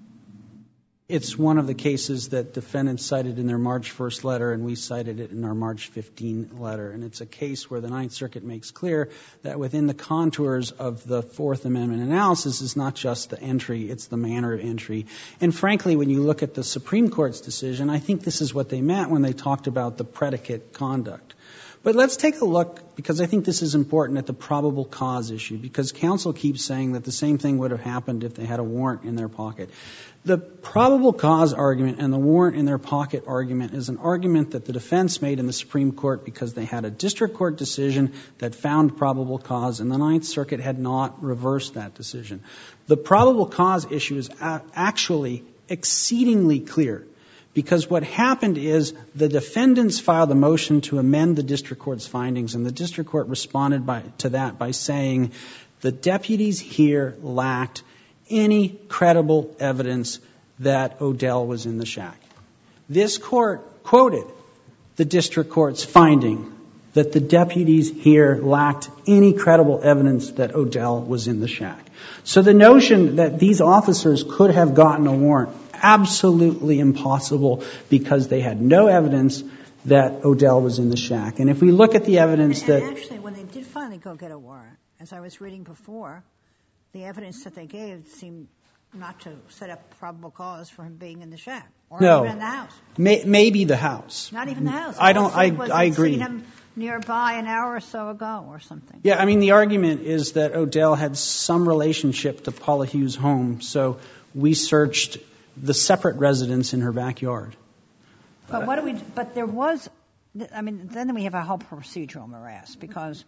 [SPEAKER 5] It's one of the cases that defendants cited in their March first letter, and we cited it in our March fifteenth letter. And it's a case where the Ninth Circuit makes clear that within the contours of the Fourth Amendment analysis is not just the entry, it's the manner of entry. And frankly, when you look at the Supreme Court's decision, I think this is what they meant when they talked about the predicate conduct. But let's take a look, because I think this is important, at the probable cause issue, because counsel keeps saying that the same thing would have happened if they had a warrant in their pocket. The probable cause argument and the warrant in their pocket argument is an argument that the defense made in the Supreme Court because they had a district court decision that found probable cause, and the Ninth Circuit had not reversed that decision. The probable cause issue is a- actually exceedingly clear, because what happened is the defendants filed a motion to amend the district court's findings, and the district court responded by, to that by saying the deputies here lacked any credible evidence that Odell was in the shack. This court quoted the district court's finding that the deputies here lacked any credible evidence that Odell was in the shack. So the notion that these officers could have gotten a warrant, absolutely impossible, because they had no evidence that Odell was in the shack. And if we look at the evidence
[SPEAKER 3] and,
[SPEAKER 5] that...
[SPEAKER 3] And actually, when they did finally go get a warrant, as I was reading before, the evidence that they gave seemed not to set up probable cause for him being in the shack, or
[SPEAKER 5] No.
[SPEAKER 3] even in the house.
[SPEAKER 5] May, maybe the house.
[SPEAKER 3] Not even the house.
[SPEAKER 5] I
[SPEAKER 3] All
[SPEAKER 5] don't.
[SPEAKER 3] it
[SPEAKER 5] I,
[SPEAKER 3] said was
[SPEAKER 5] I
[SPEAKER 3] they'd
[SPEAKER 5] agree.
[SPEAKER 3] seen him nearby an hour or so ago, or something.
[SPEAKER 5] Yeah, I mean, the argument is that Odell had some relationship to Paula Hughes' home, so we searched the separate residence in her backyard.
[SPEAKER 3] But what do we? But there was. I mean, then we have a whole procedural morass, because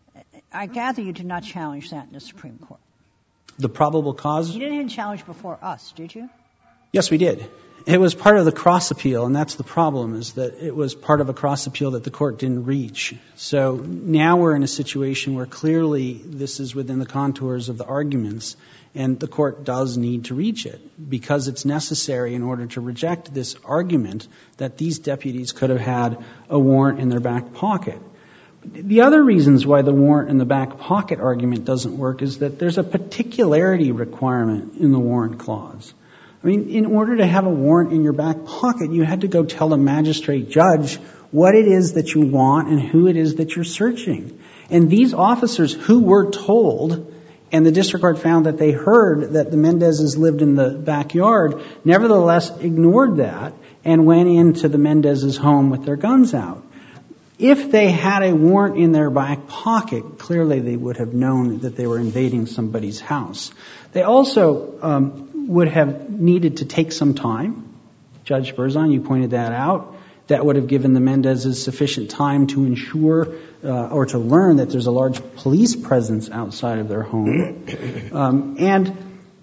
[SPEAKER 3] I gather you did not challenge that in the Supreme Court.
[SPEAKER 5] The probable cause?
[SPEAKER 3] You didn't even challenge before us, did you?
[SPEAKER 5] Yes, we did. It was part of the cross appeal, and that's the problem, is that it was part of a cross appeal that the court didn't reach. So now we're in a situation where clearly this is within the contours of the arguments, and the court does need to reach it, because it's necessary in order to reject this argument that these deputies could have had a warrant in their back pocket. The other reasons why the warrant in the back pocket argument doesn't work is that there's a particularity requirement in the warrant clause. I mean, in order to have a warrant in your back pocket, you had to go tell the magistrate judge what it is that you want and who it is that you're searching. And these officers who were told, and the district court found that they heard that the Mendezes lived in the backyard, nevertheless ignored that and went into the Mendez's home with their guns out. If they had a warrant in their back pocket, clearly they would have known that they were invading somebody's house. They also um, would have needed to take some time. Judge Berzon, you pointed that out. That would have given the Mendez's sufficient time to ensure uh, or to learn that there's a large police presence outside of their home. Um, and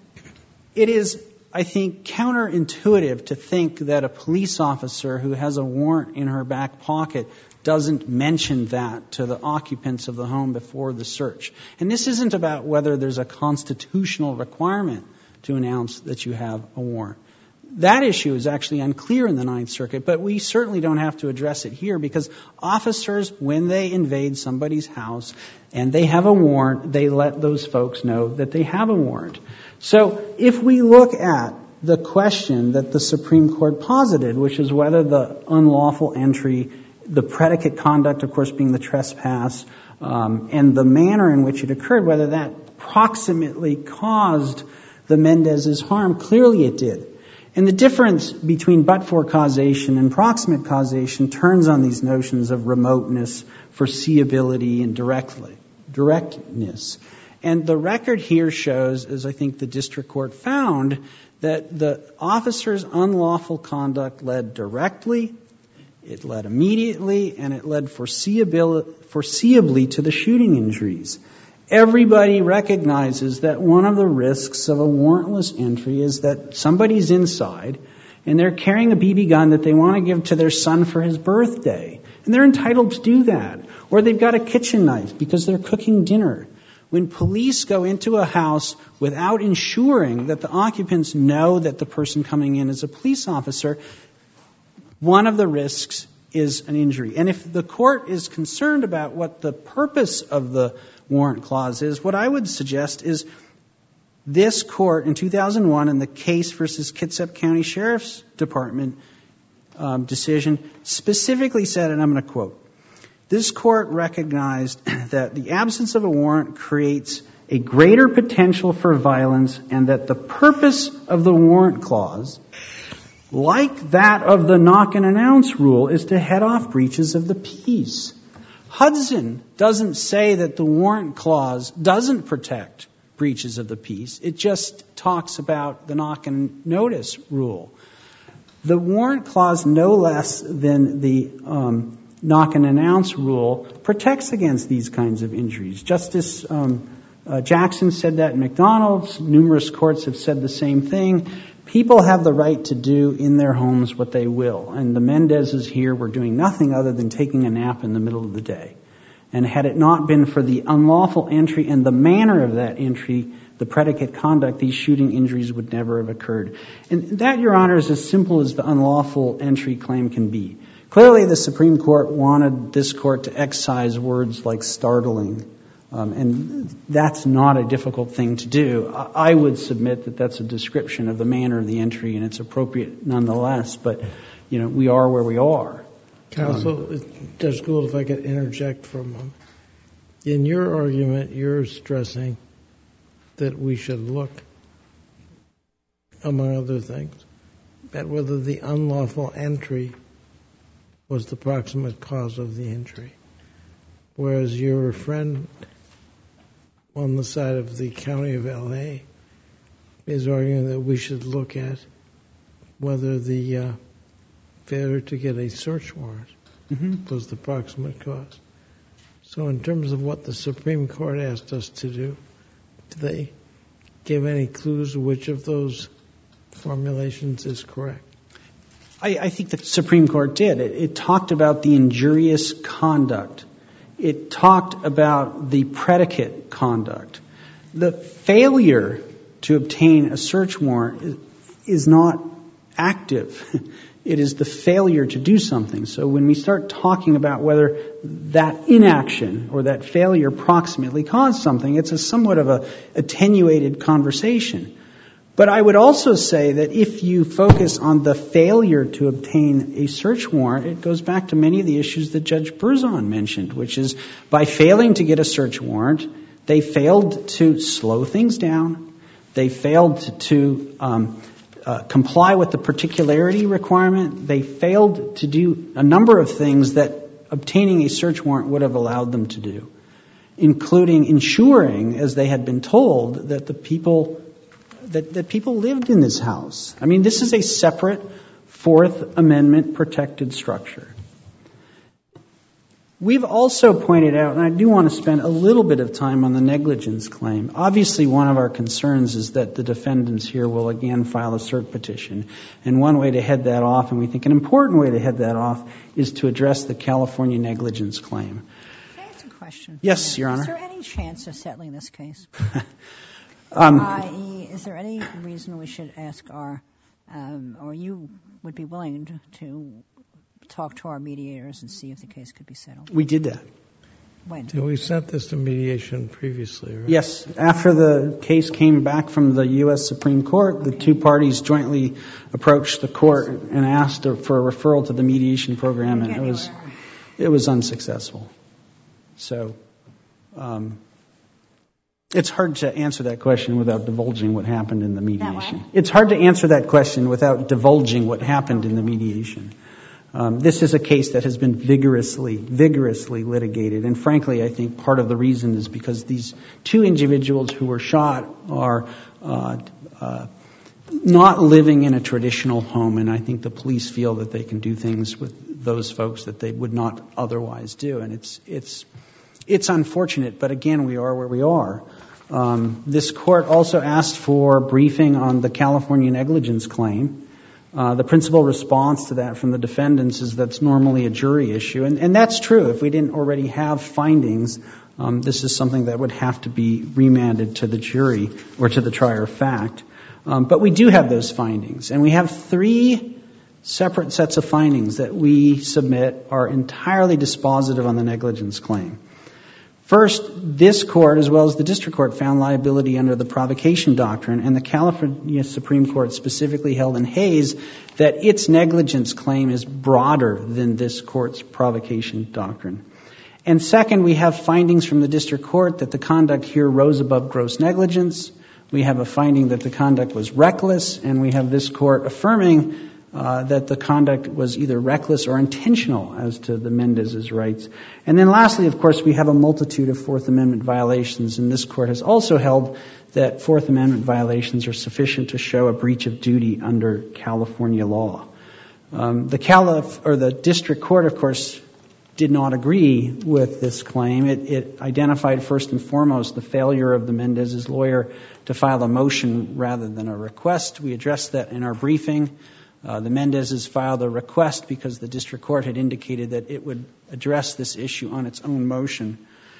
[SPEAKER 5] it is, I think, counterintuitive to think that a police officer who has a warrant in her back pocket doesn't mention that to the occupants of the home before the search. And this isn't about whether there's a constitutional requirement to announce that you have a warrant. That issue is actually unclear in the Ninth Circuit, but we certainly don't have to address it here because officers, when they invade somebody's house and they have a warrant, they let those folks know that they have a warrant. So if we look at the question that the Supreme Court posited, which is whether the unlawful entry, the predicate conduct, of course, being the trespass, um, and the manner in which it occurred, whether that proximately caused the Mendez's harm, clearly it did. And the difference between but-for causation and proximate causation turns on these notions of remoteness, foreseeability, and directly, directness. And the record here shows, as I think the district court found, that the officer's unlawful conduct led directly, it led immediately, and it led foreseeably, foreseeably to the shooting injuries. Everybody recognizes that one of the risks of a warrantless entry is that somebody's inside and they're carrying a B B gun that they want to give to their son for his birthday. And they're entitled to do that. Or they've got a kitchen knife because they're cooking dinner. When police go into a house without ensuring that the occupants know that the person coming in is a police officer, one of the risks is an injury. And if the court is concerned about what the purpose of the warrant clause is, what I would suggest is this court in two thousand one in the Case versus Kitsap County Sheriff's Department um, decision specifically said, and I'm going to quote, this court recognized that the absence of a warrant creates a greater potential for violence and that the purpose of the warrant clause, like that of the knock and announce rule, is to head off breaches of the peace. Hudson doesn't say that the warrant clause doesn't protect breaches of the peace. It just talks about the knock and notice rule. The warrant clause, no less than the um, knock and announce rule, protects against these kinds of injuries. Justice um, uh, Jackson said that in McDonald's. Numerous courts have said the same thing. People have the right to do in their homes what they will. And the Mendezes here were doing nothing other than taking a nap in the middle of the day. And had it not been for the unlawful entry and the manner of that entry, the predicate conduct, these shooting injuries would never have occurred. And that, Your Honor, is as simple as the unlawful entry claim can be. Clearly, the Supreme Court wanted this court to excise words like startling. Um, and that's not a difficult thing to do. I would submit that that's a description of the manner of the entry, and it's appropriate nonetheless. But, you know, we are where we are.
[SPEAKER 1] Counsel, um, Judge Gould, if I could interject for a moment. In your argument, you're stressing that we should look, among other things, at whether the unlawful entry was the proximate cause of the injury. Whereas your friend on the side of the County of L A is arguing that we should look at whether the uh, failure to get a search warrant mm-hmm. was the proximate cause. So in terms of what the Supreme Court asked us to do, do they give any clues which of those formulations is correct?
[SPEAKER 5] I, I think the Supreme Court did. It, it talked about the injurious conduct. It talked about the predicate conduct. The failure to obtain a search warrant is, is not active. It is the failure to do something. So when we start talking about whether that inaction or that failure proximately caused something, it's a somewhat of a attenuated conversation. But I would also say that if you focus on the failure to obtain a search warrant, it goes back to many of the issues that Judge Berzon mentioned, which is by failing to get a search warrant, they failed to slow things down. They failed to um, uh, comply with the particularity requirement. They failed to do a number of things that obtaining a search warrant would have allowed them to do, including ensuring, as they had been told, that the people that, that people lived in this house. I mean, this is a separate Fourth Amendment protected structure. We've also pointed out, and I do want to spend a little bit of time on the negligence claim. Obviously, one of our concerns is that the defendants here will again file a cert petition. And one way to head that off, and we think an important way to head that off, is to address the California negligence claim.
[SPEAKER 3] Can I ask a question?
[SPEAKER 5] Yes, Your Honor.
[SPEAKER 3] Is there any chance of settling this case?
[SPEAKER 5] um,
[SPEAKER 3] that is, is there any reason we should ask our, um, or you would be willing to, to talk to our mediators and see if the case could be settled?
[SPEAKER 5] We did that.
[SPEAKER 3] When?
[SPEAKER 1] So we sent this to mediation previously, right?
[SPEAKER 5] Yes. After the case came back from the U S Supreme Court, the two parties jointly approached the court and asked for a referral to the mediation program, and it was it was unsuccessful. So um, it's hard to answer that question without divulging what happened in the mediation. It's hard to answer that question without divulging what happened in the mediation. Um, this is a case that has been vigorously, vigorously litigated. And frankly, I think part of the reason is because these two individuals who were shot are uh, uh, not living in a traditional home. And I think the police feel that they can do things with those folks that they would not otherwise do. And it's, it's, it's unfortunate. But again, we are where we are. Um, this court also asked for a briefing on the California negligence claim. Uh, the principal response to that from the defendants is that's normally a jury issue. And, and that's true. If we didn't already have findings, um, this is something that would have to be remanded to the jury or to the trier of fact. Um, but we do have those findings. And we have three separate sets of findings that we submit are entirely dispositive on the negligence claim. First, this court, as well as the district court, found liability under the provocation doctrine, and the California Supreme Court specifically held in Hayes that its negligence claim is broader than this court's provocation doctrine. And second, we have findings from the district court that the conduct here rose above gross negligence. We have a finding that the conduct was reckless, and we have this court affirming Uh, that the conduct was either reckless or intentional as to the Mendez's rights. And then lastly, of course, we have a multitude of Fourth Amendment violations, and this court has also held that Fourth Amendment violations are sufficient to show a breach of duty under California law. Um, the Calif- or the district court, of course, did not agree with this claim. It, it identified first and foremost the failure of the Mendez's lawyer to file a motion rather than a request. We addressed that in our briefing. Uh, the Mendez's filed a request because the district court had indicated that it would address this issue on its own motion.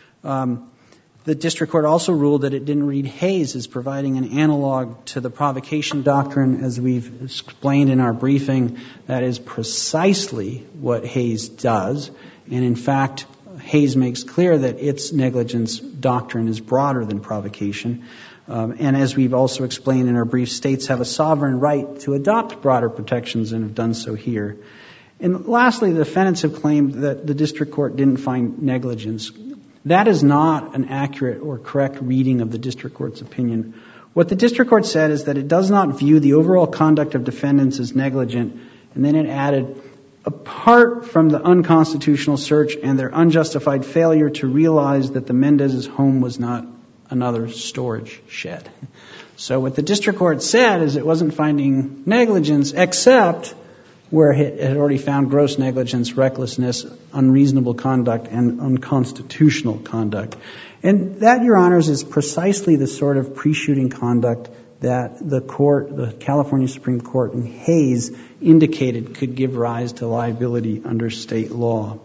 [SPEAKER 5] Um, the district court also ruled that it didn't read Hayes as providing an analog to the provocation doctrine, as we've explained in our briefing. That is precisely what Hayes does. And in fact, Hayes makes clear that its negligence doctrine is broader than provocation. Um, and as we've also explained in our brief, states have a sovereign right to adopt broader protections and have done so here. And lastly, the defendants have claimed that the district court didn't find negligence. That is not an accurate or correct reading of the district court's opinion. What the district court said is that it does not view the overall conduct of defendants as negligent, and then it added, apart from the unconstitutional search and their unjustified failure to realize that the Mendez's home was not another storage shed. So what the district court said is it wasn't finding negligence except where it had already found gross negligence, recklessness, unreasonable conduct, and unconstitutional conduct. And that, Your Honors, is precisely the sort of pre-shooting conduct that the court, the California Supreme Court in Hayes, indicated could give rise to liability under state law.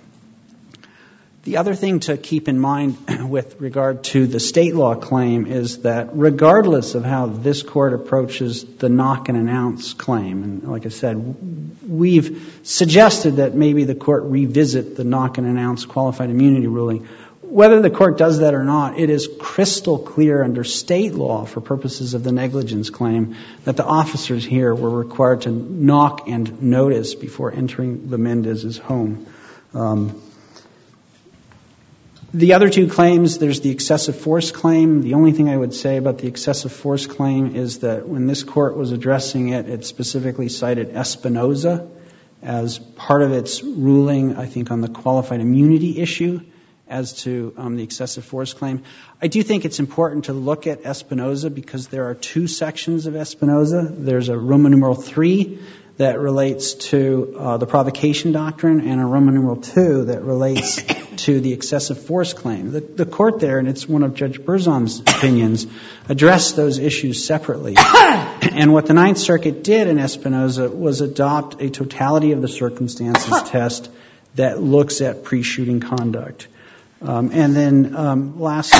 [SPEAKER 5] The other thing to keep in mind with regard to the state law claim is that regardless of how this court approaches the knock and announce claim, and like I said, we've suggested that maybe the court revisit the knock and announce qualified immunity ruling. Whether the court does that or not, it is crystal clear under state law for purposes of the negligence claim that the officers here were required to knock and notice before entering the Mendez's home. Um, The other two claims, there's the excessive force claim. The only thing I would say about the excessive force claim is that when this court was addressing it, it specifically cited Espinoza as part of its ruling, I think, on the qualified immunity issue as to um, the excessive force claim. I do think it's important to look at Espinoza because there are two sections of Espinoza. There's a Roman numeral three that relates to uh, the provocation doctrine and a Roman numeral two that relates to the excessive force claim. The, the court there, and it's one of Judge Berzon's opinions, addressed those issues separately. And what the Ninth Circuit did in Espinoza was adopt a totality of the circumstances test that looks at pre-shooting conduct. Um, and then um, lastly,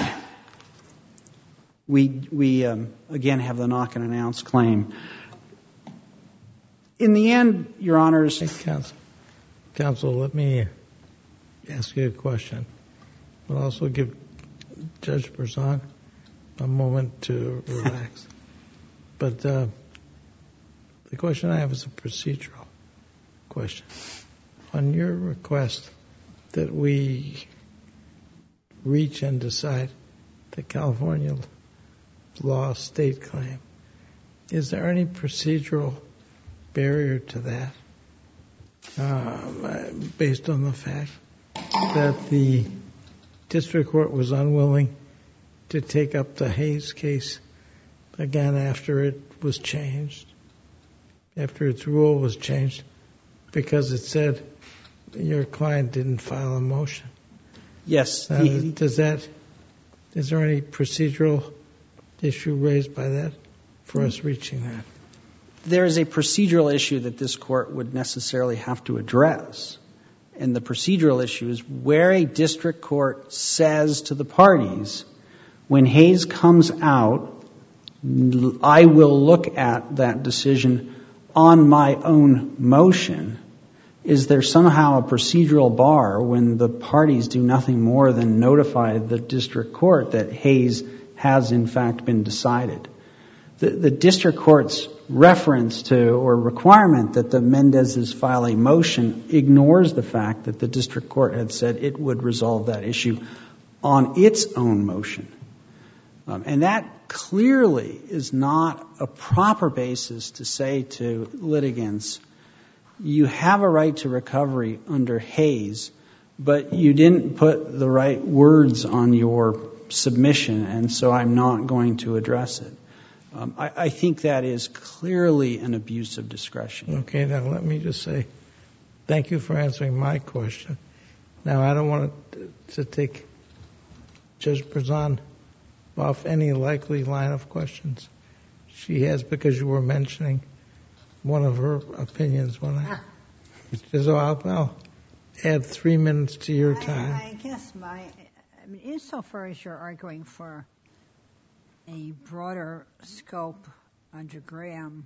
[SPEAKER 5] we, we um, again have the knock and announce claim. In the end, Your Honors...
[SPEAKER 1] Hey, Counsel, Counsel, let me ask you a question, but also give Judge Berzon a moment to relax. But uh, the question I have is a procedural question. On your request that we reach and decide the California law state claim, is there any procedural barrier to that uh, based on the fact that the district court was unwilling to take up the Hayes case again after it was changed, after its rule was changed, because it said your client didn't file a motion?
[SPEAKER 5] Yes.
[SPEAKER 1] Uh,
[SPEAKER 5] he,
[SPEAKER 1] does that, is there any procedural issue raised by that for us reaching that?
[SPEAKER 5] There is a procedural issue that this court would necessarily have to address. And the procedural issue is where a district court says to the parties, when Hayes comes out, I will look at that decision on my own motion. Is there somehow a procedural bar when the parties do nothing more than notify the district court that Hayes has in fact been decided? The, the district court's reference to or requirement that the Mendez's file a motion ignores the fact that the district court had said it would resolve that issue on its own motion. Um, and that clearly is not a proper basis to say to litigants, you have a right to recovery under Hayes, but you didn't put the right words on your submission, and so I'm not going to address it. Um, I, I think that is clearly an abuse of discretion.
[SPEAKER 1] Okay, now let me just say thank you for answering my question. Now, I don't want to, to take Judge Berzon off any likely line of questions she has, because you were mentioning one of her opinions when I... So I'll, I'll add three minutes to your time.
[SPEAKER 3] I, I guess my... I mean, insofar as you're arguing for a broader scope under Graham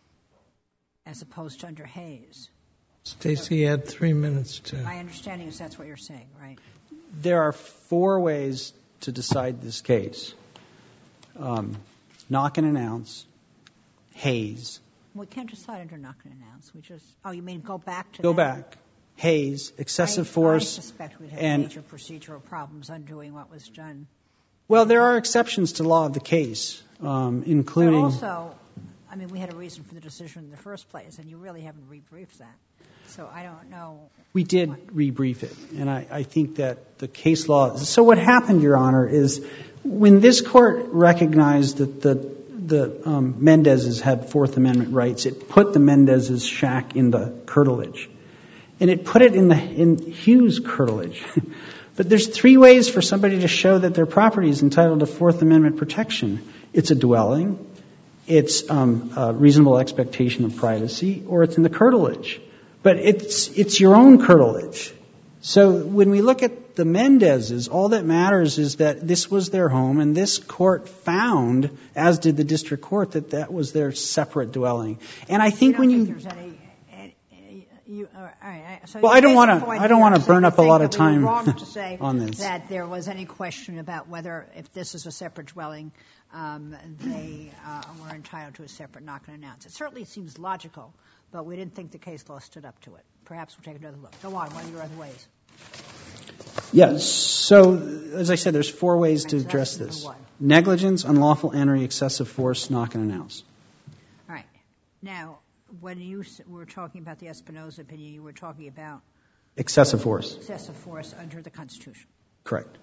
[SPEAKER 3] as opposed to under Hayes.
[SPEAKER 1] Stacey had three minutes to...
[SPEAKER 3] My understanding is that's what you're saying, right?
[SPEAKER 5] There are four ways to decide this case. Um, knock and announce, Hayes.
[SPEAKER 3] We can't decide under knock and announce. We just... Oh, you mean go back to
[SPEAKER 5] Go
[SPEAKER 3] that?
[SPEAKER 5] back. Hayes, excessive
[SPEAKER 3] I,
[SPEAKER 5] force.
[SPEAKER 3] I suspect we'd have
[SPEAKER 5] and,
[SPEAKER 3] major procedural problems undoing what was done.
[SPEAKER 5] Well, there are exceptions to law of the case, um, including...
[SPEAKER 3] But also, I mean, we had a reason for the decision in the first place, and you really haven't rebriefed that. So I don't know...
[SPEAKER 5] We did rebrief it, and I, I think that the case law... So what happened, Your Honor, is when this court recognized that the the um, Mendez's had Fourth Amendment rights, it put the Mendez's shack in the curtilage. And it put it in the in Hughes' curtilage. But there's three ways for somebody to show that their property is entitled to Fourth Amendment protection. It's a dwelling, it's um, a reasonable expectation of privacy, or it's in the curtilage. But it's it's your own curtilage. So when we look at the Mendez's, all that matters is that this was their home, and this court found, as did the district court, that that was their separate dwelling. And I think when you...
[SPEAKER 3] There's any, any, you, all right, so
[SPEAKER 5] well, I don't want to. I don't want to burn up a lot of time
[SPEAKER 3] wrong to say
[SPEAKER 5] on this.
[SPEAKER 3] That there was any question about whether, if this is a separate dwelling, um, they uh, were entitled to a separate knock and announce. It certainly seems logical, but we didn't think the case law stood up to it. Perhaps we'll take another look. Go on. What are your other ways?
[SPEAKER 5] Yes. So, as I said, there's four ways to address this. Negligence, unlawful entry, excessive force, knock and announce.
[SPEAKER 3] All right. Now, when you were talking about the Espinoza opinion, you were talking about
[SPEAKER 5] excessive force.
[SPEAKER 3] Excessive force under the Constitution.
[SPEAKER 5] Correct.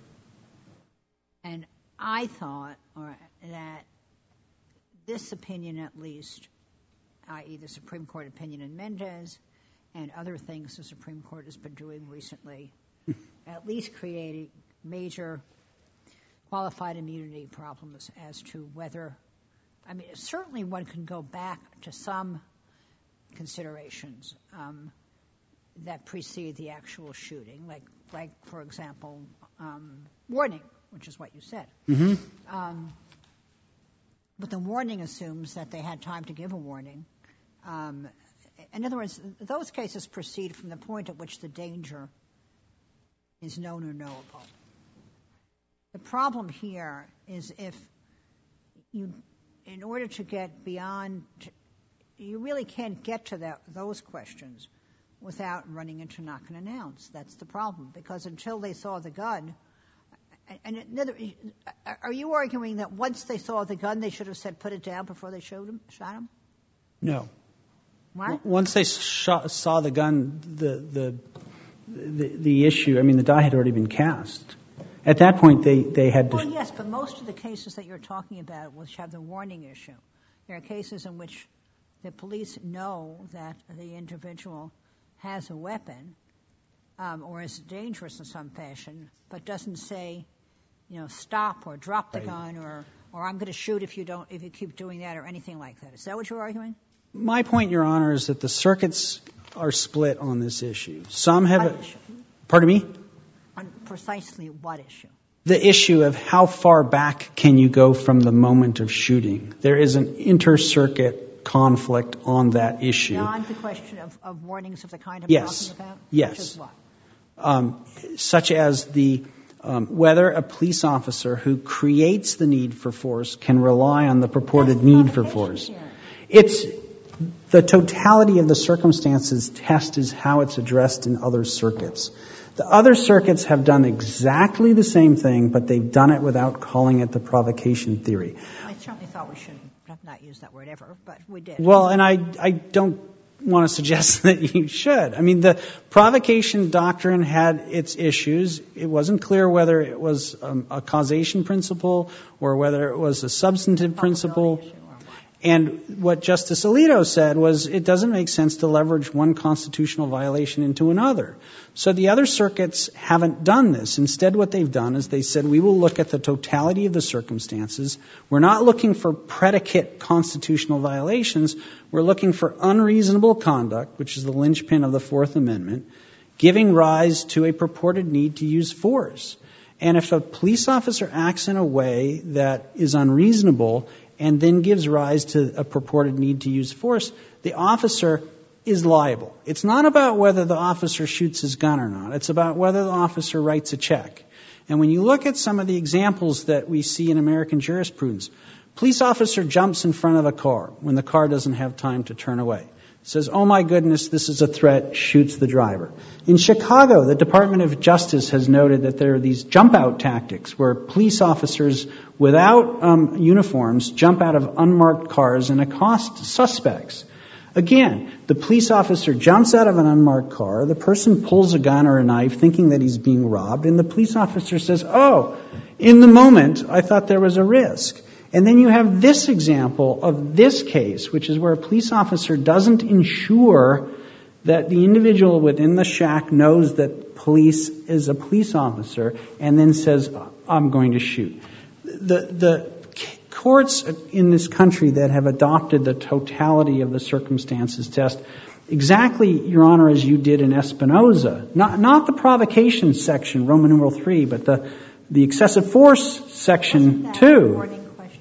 [SPEAKER 3] And I thought or, that this opinion, at least, that is the Supreme Court opinion in Mendez and other things the Supreme Court has been doing recently, at least creating major qualified immunity problems as to whether, I mean, certainly one can go back to some considerations um, that precede the actual shooting, like, like for example, um, warning, which is what you said.
[SPEAKER 5] Mm-hmm.
[SPEAKER 3] Um, but the warning assumes that they had time to give a warning. Um, in other words, those cases proceed from the point at which the danger is known or knowable. The problem here is if you, in order to get beyond, you really can't get to that, those questions without running into knock and announce. That's the problem, because until they saw the gun, and another, are you arguing that once they saw the gun, they should have said put it down before they showed him, shot him?
[SPEAKER 5] No.
[SPEAKER 3] What?
[SPEAKER 5] Once they shot, saw the gun, the, the the the issue, I mean, the die had already been cast. At that point, they, they had to...
[SPEAKER 3] Well, yes, but most of the cases that you're talking about which have the warning issue, there are cases in which the police know that the individual has a weapon um, or is dangerous in some fashion, but doesn't say, you know, stop or drop the right. gun or, or I'm going to shoot if you don't, if you keep doing that or anything like that. Is that what you're arguing?
[SPEAKER 5] My point, Your Honor, is that the circuits are split on this issue. Some have...
[SPEAKER 3] What
[SPEAKER 5] a,
[SPEAKER 3] issue?
[SPEAKER 5] Pardon me?
[SPEAKER 3] On precisely what issue?
[SPEAKER 5] The issue of how far back can you go from the moment of shooting. There is an inter-circuit conflict on that issue.
[SPEAKER 3] Beyond the question of, of warnings of the kind I'm
[SPEAKER 5] yes.
[SPEAKER 3] talking about?
[SPEAKER 5] Yes.
[SPEAKER 3] Which is what?
[SPEAKER 5] Um, such as the um, whether a police officer who creates the need for force can rely on the purported
[SPEAKER 3] That's
[SPEAKER 5] need for force.
[SPEAKER 3] Here.
[SPEAKER 5] It's the totality of the circumstances test is how it's addressed in other circuits. The other circuits have done exactly the same thing, but they've done it without calling it the provocation theory.
[SPEAKER 3] I certainly thought we shouldn't have not used that word ever, but we did.
[SPEAKER 5] Well, and I, I don't want to suggest that you should. I mean, the provocation doctrine had its issues. It wasn't clear whether it was um, a causation principle or whether it was a substantive principle. And what Justice Alito said was it doesn't make sense to leverage one constitutional violation into another. So the other circuits haven't done this. Instead, what they've done is they said we will look at the totality of the circumstances. We're not looking for predicate constitutional violations. We're looking for unreasonable conduct, which is the linchpin of the Fourth Amendment, giving rise to a purported need to use force. And if a police officer acts in a way that is unreasonable and then gives rise to a purported need to use force, the officer is liable. It's not about whether the officer shoots his gun or not. It's about whether the officer writes a check. And when you look at some of the examples that we see in American jurisprudence, police officer jumps in front of a car when the car doesn't have time to turn away. Says, oh my goodness, this is a threat, shoots the driver. In Chicago, the Department of Justice has noted that there are these jump-out tactics where police officers without um, uniforms jump out of unmarked cars and accost suspects. Again, the police officer jumps out of an unmarked car, the person pulls a gun or a knife thinking that he's being robbed, and the police officer says, oh, in the moment, I thought there was a risk. And then you have this example of this case, which is where a police officer doesn't ensure that the individual within the shack knows that police is a police officer and then says, I'm going to shoot. The, the courts in this country that have adopted the totality of the circumstances test, exactly, Your Honor, as you did in Espinoza, not, not the provocation section, Roman numeral three, but the, the excessive force section two.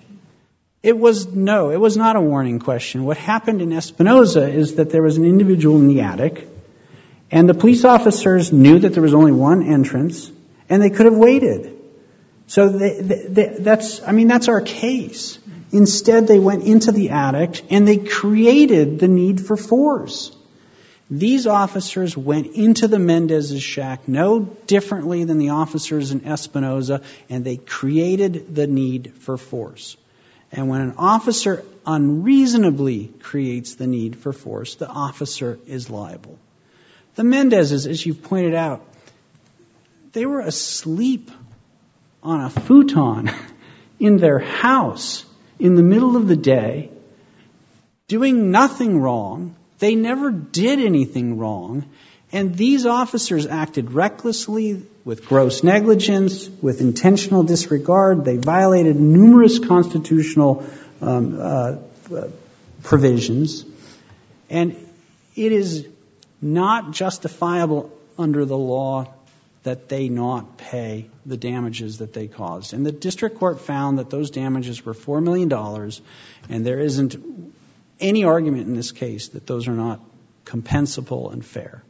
[SPEAKER 5] It was, no, it was not a warning question. What happened in Espinoza is that there was an individual in the attic, and the police officers knew that there was only one entrance, and they could have waited. So they, they, they, that's, I mean, that's our case. Instead, they went into the attic, and they created the need for force. These officers went into the Mendez's shack no differently than the officers in Espinoza, and they created the need for force. And when an officer unreasonably creates the need for force, the officer is liable. The Mendezes, as you've pointed out, they were asleep on a futon in their house in the middle of the day, doing nothing wrong. They never did anything wrong. And these officers acted recklessly, with gross negligence, with intentional disregard. They violated numerous constitutional um, uh, provisions. And it is not justifiable under the law that they not pay the damages that they caused. And the district court found that those damages were four million dollars, and there isn't any argument in this case that those are not compensable and fair.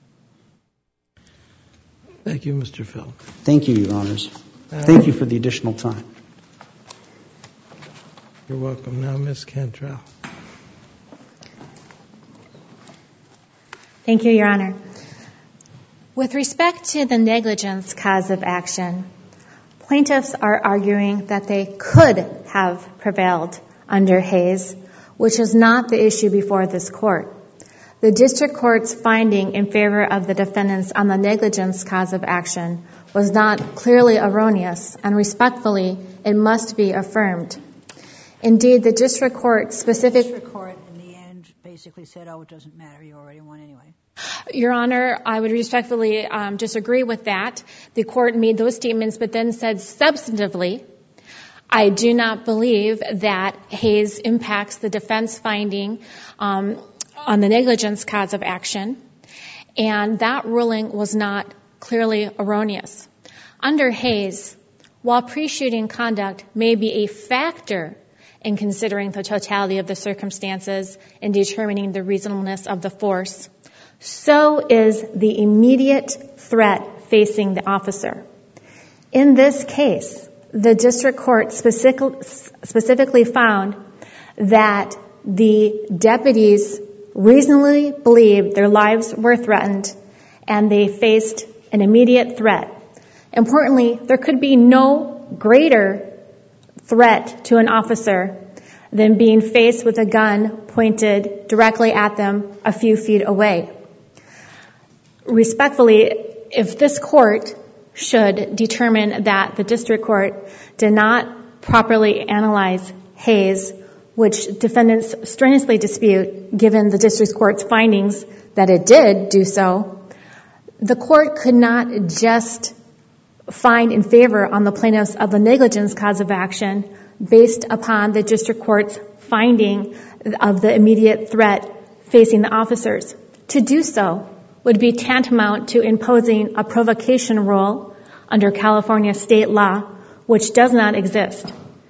[SPEAKER 1] Thank you, Mister Phil.
[SPEAKER 5] Thank you, Your Honors. Thank you for the additional time.
[SPEAKER 1] You're welcome. Now, Miz Cantrell.
[SPEAKER 2] Thank you, Your Honor. With respect to the negligence cause of action, plaintiffs are arguing that they could have prevailed under Hayes, which is not the issue before this court. The district court's finding in favor of the defendants on the negligence cause of action was not clearly erroneous, and respectfully, it must be affirmed. Indeed, the district court specific...
[SPEAKER 3] The district court, in the end, basically said, oh, it doesn't matter, you already won anyway.
[SPEAKER 2] Your Honor, I would respectfully um, disagree with that. The court made those statements, but then said substantively, I do not believe that Hayes impacts the defense finding um, on the negligence cause of action, and that ruling was not clearly erroneous. Under Hayes, while pre-shooting conduct may be a factor in considering the totality of the circumstances and determining the reasonableness of the force, so is the immediate threat facing the officer. In this case, the district court specific, specifically found that the deputies reasonably believed their lives were threatened and they faced an immediate threat. Importantly, there could be no greater threat to an officer than being faced with a gun pointed directly at them a few feet away. Respectfully, if this court should determine that the district court did not properly analyze Hayes, which defendants strenuously dispute given the district court's findings that it did do so, the court could not just find in favor on the plaintiffs of the negligence cause of action based upon the district court's finding of the immediate threat facing the officers. To do so would be tantamount to imposing a provocation rule under California state law, which does not exist.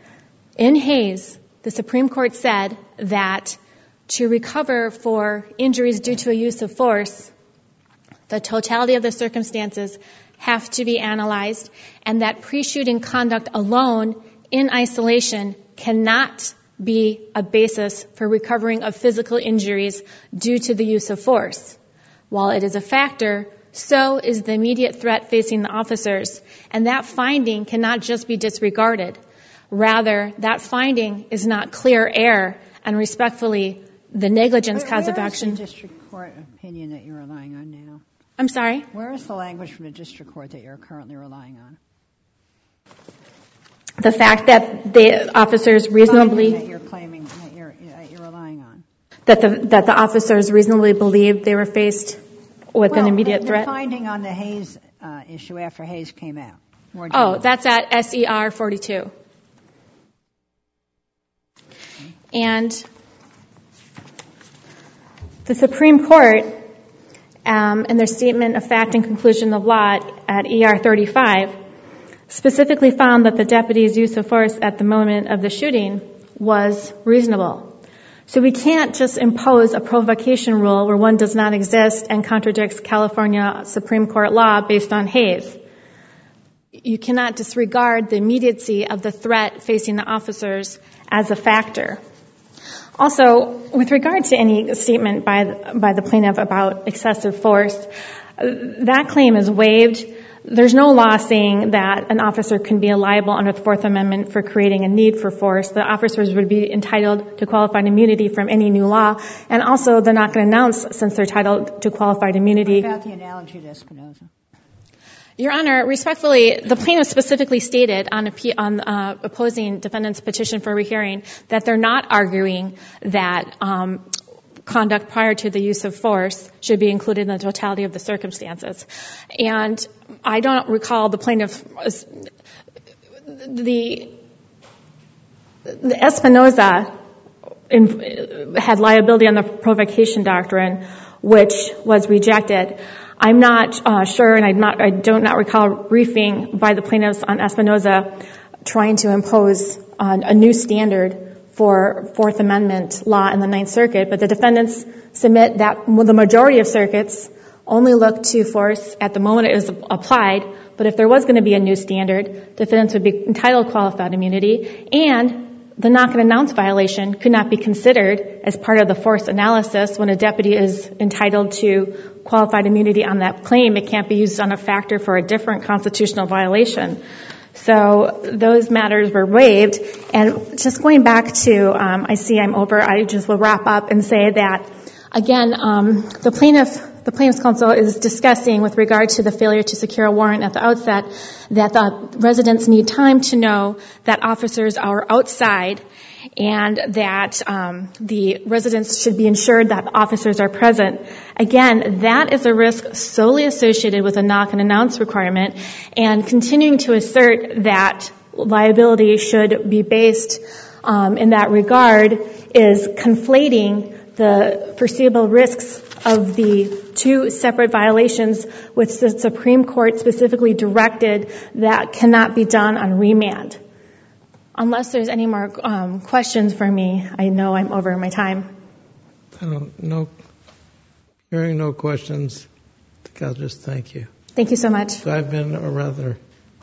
[SPEAKER 2] In Hayes, the Supreme Court said that to recover for injuries due to a use of force, the totality of the circumstances have to be analyzed, and that pre-shooting conduct alone in isolation cannot be a basis for recovering of physical injuries due to the use of force. While it is a factor, so is the immediate threat facing the officers, and that finding cannot just be disregarded. Rather, that finding is not clear error, and respectfully, the negligence
[SPEAKER 3] Where,
[SPEAKER 2] cause
[SPEAKER 3] where
[SPEAKER 2] of action...
[SPEAKER 3] Where is the district court opinion that you're relying on now?
[SPEAKER 2] I'm sorry?
[SPEAKER 3] Where is the language from the district court that you're currently relying on?
[SPEAKER 2] The fact that the officers reasonably...
[SPEAKER 3] That you're claiming that you're, that you're relying on.
[SPEAKER 2] That the, that the officers reasonably believed they were faced with
[SPEAKER 3] well,
[SPEAKER 2] an immediate
[SPEAKER 3] the,
[SPEAKER 2] threat?
[SPEAKER 3] The finding on the Hayes uh, issue after Hayes came out. More
[SPEAKER 2] Oh, that's at S E R forty-two. And the Supreme Court, um, in their statement of fact and conclusion of law at E R thirty-five, specifically found that the deputy's use of force at the moment of the shooting was reasonable. So we can't just impose a provocation rule where one does not exist and contradicts California Supreme Court law based on Hayes. You cannot disregard the immediacy of the threat facing the officers as a factor. Also, with regard to any statement by by the plaintiff about excessive force, that claim is waived. There's no law saying that an officer can be liable under the Fourth Amendment for creating a need for force. The officers would be entitled to qualified immunity from any new law, and also they're not going to announce since they're entitled to qualified immunity.
[SPEAKER 3] What about the analogy to Espinoza?
[SPEAKER 2] Your Honor, respectfully, the plaintiff specifically stated on, on uh, opposing defendant's petition for rehearing that they're not arguing that um, conduct prior to the use of force should be included in the totality of the circumstances. And I don't recall the plaintiff, the, the Espinoza in, had liability on the provocation doctrine, which was rejected. I'm not uh, sure, and I'm not, I do not recall briefing by the plaintiffs on Espinoza trying to impose uh, a new standard for Fourth Amendment law in the Ninth Circuit, but the defendants submit that the majority of circuits only look to force at the moment it is applied, but if there was going to be a new standard, defendants would be entitled to qualified immunity, and the knock and announce violation could not be considered as part of the force analysis when a deputy is entitled to qualified immunity on that claim. It can't be used on a factor for a different constitutional violation. So those matters were waived. And just going back to, um, I see I'm over, I just will wrap up and say that, again, um, the plaintiff, the plaintiff's counsel is discussing with regard to the failure to secure a warrant at the outset that the residents need time to know that officers are outside and that um, the residents should be ensured that officers are present. Again, that is a risk solely associated with a knock and announce requirement, and continuing to assert that liability should be based um, in that regard is conflating the foreseeable risks of the two separate violations which the Supreme Court specifically directed that cannot be done on remand. Unless there's any more um, questions for me, I know I'm over my time.
[SPEAKER 1] I don't know. Hearing no questions, I think I'll just thank you.
[SPEAKER 2] Thank you so much.
[SPEAKER 1] So I've been a rather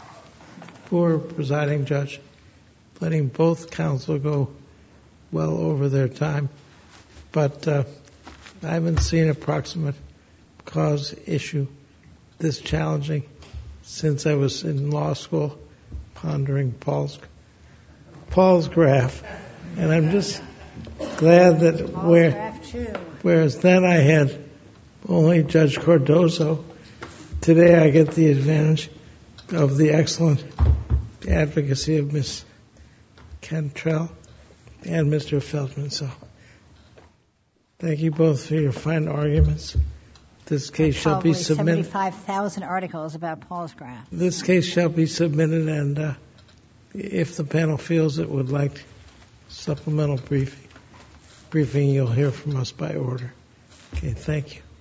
[SPEAKER 1] poor presiding judge, letting both counsel go well over their time. But uh, I haven't seen a proximate cause issue this challenging since I was in law school pondering Paul's Paul's graph. And I'm just glad that where, whereas then I had only Judge Cardozo, today I get the advantage of the excellent advocacy of Miz Cantrell and Mister Feldman. So thank you both for your fine arguments. This case shall be submitted.
[SPEAKER 3] seventy-five thousand articles about Paul's graph.
[SPEAKER 1] This case shall be submitted, and uh, if the panel feels it would like supplemental briefing, briefing, you'll hear from us by order. Okay, thank you.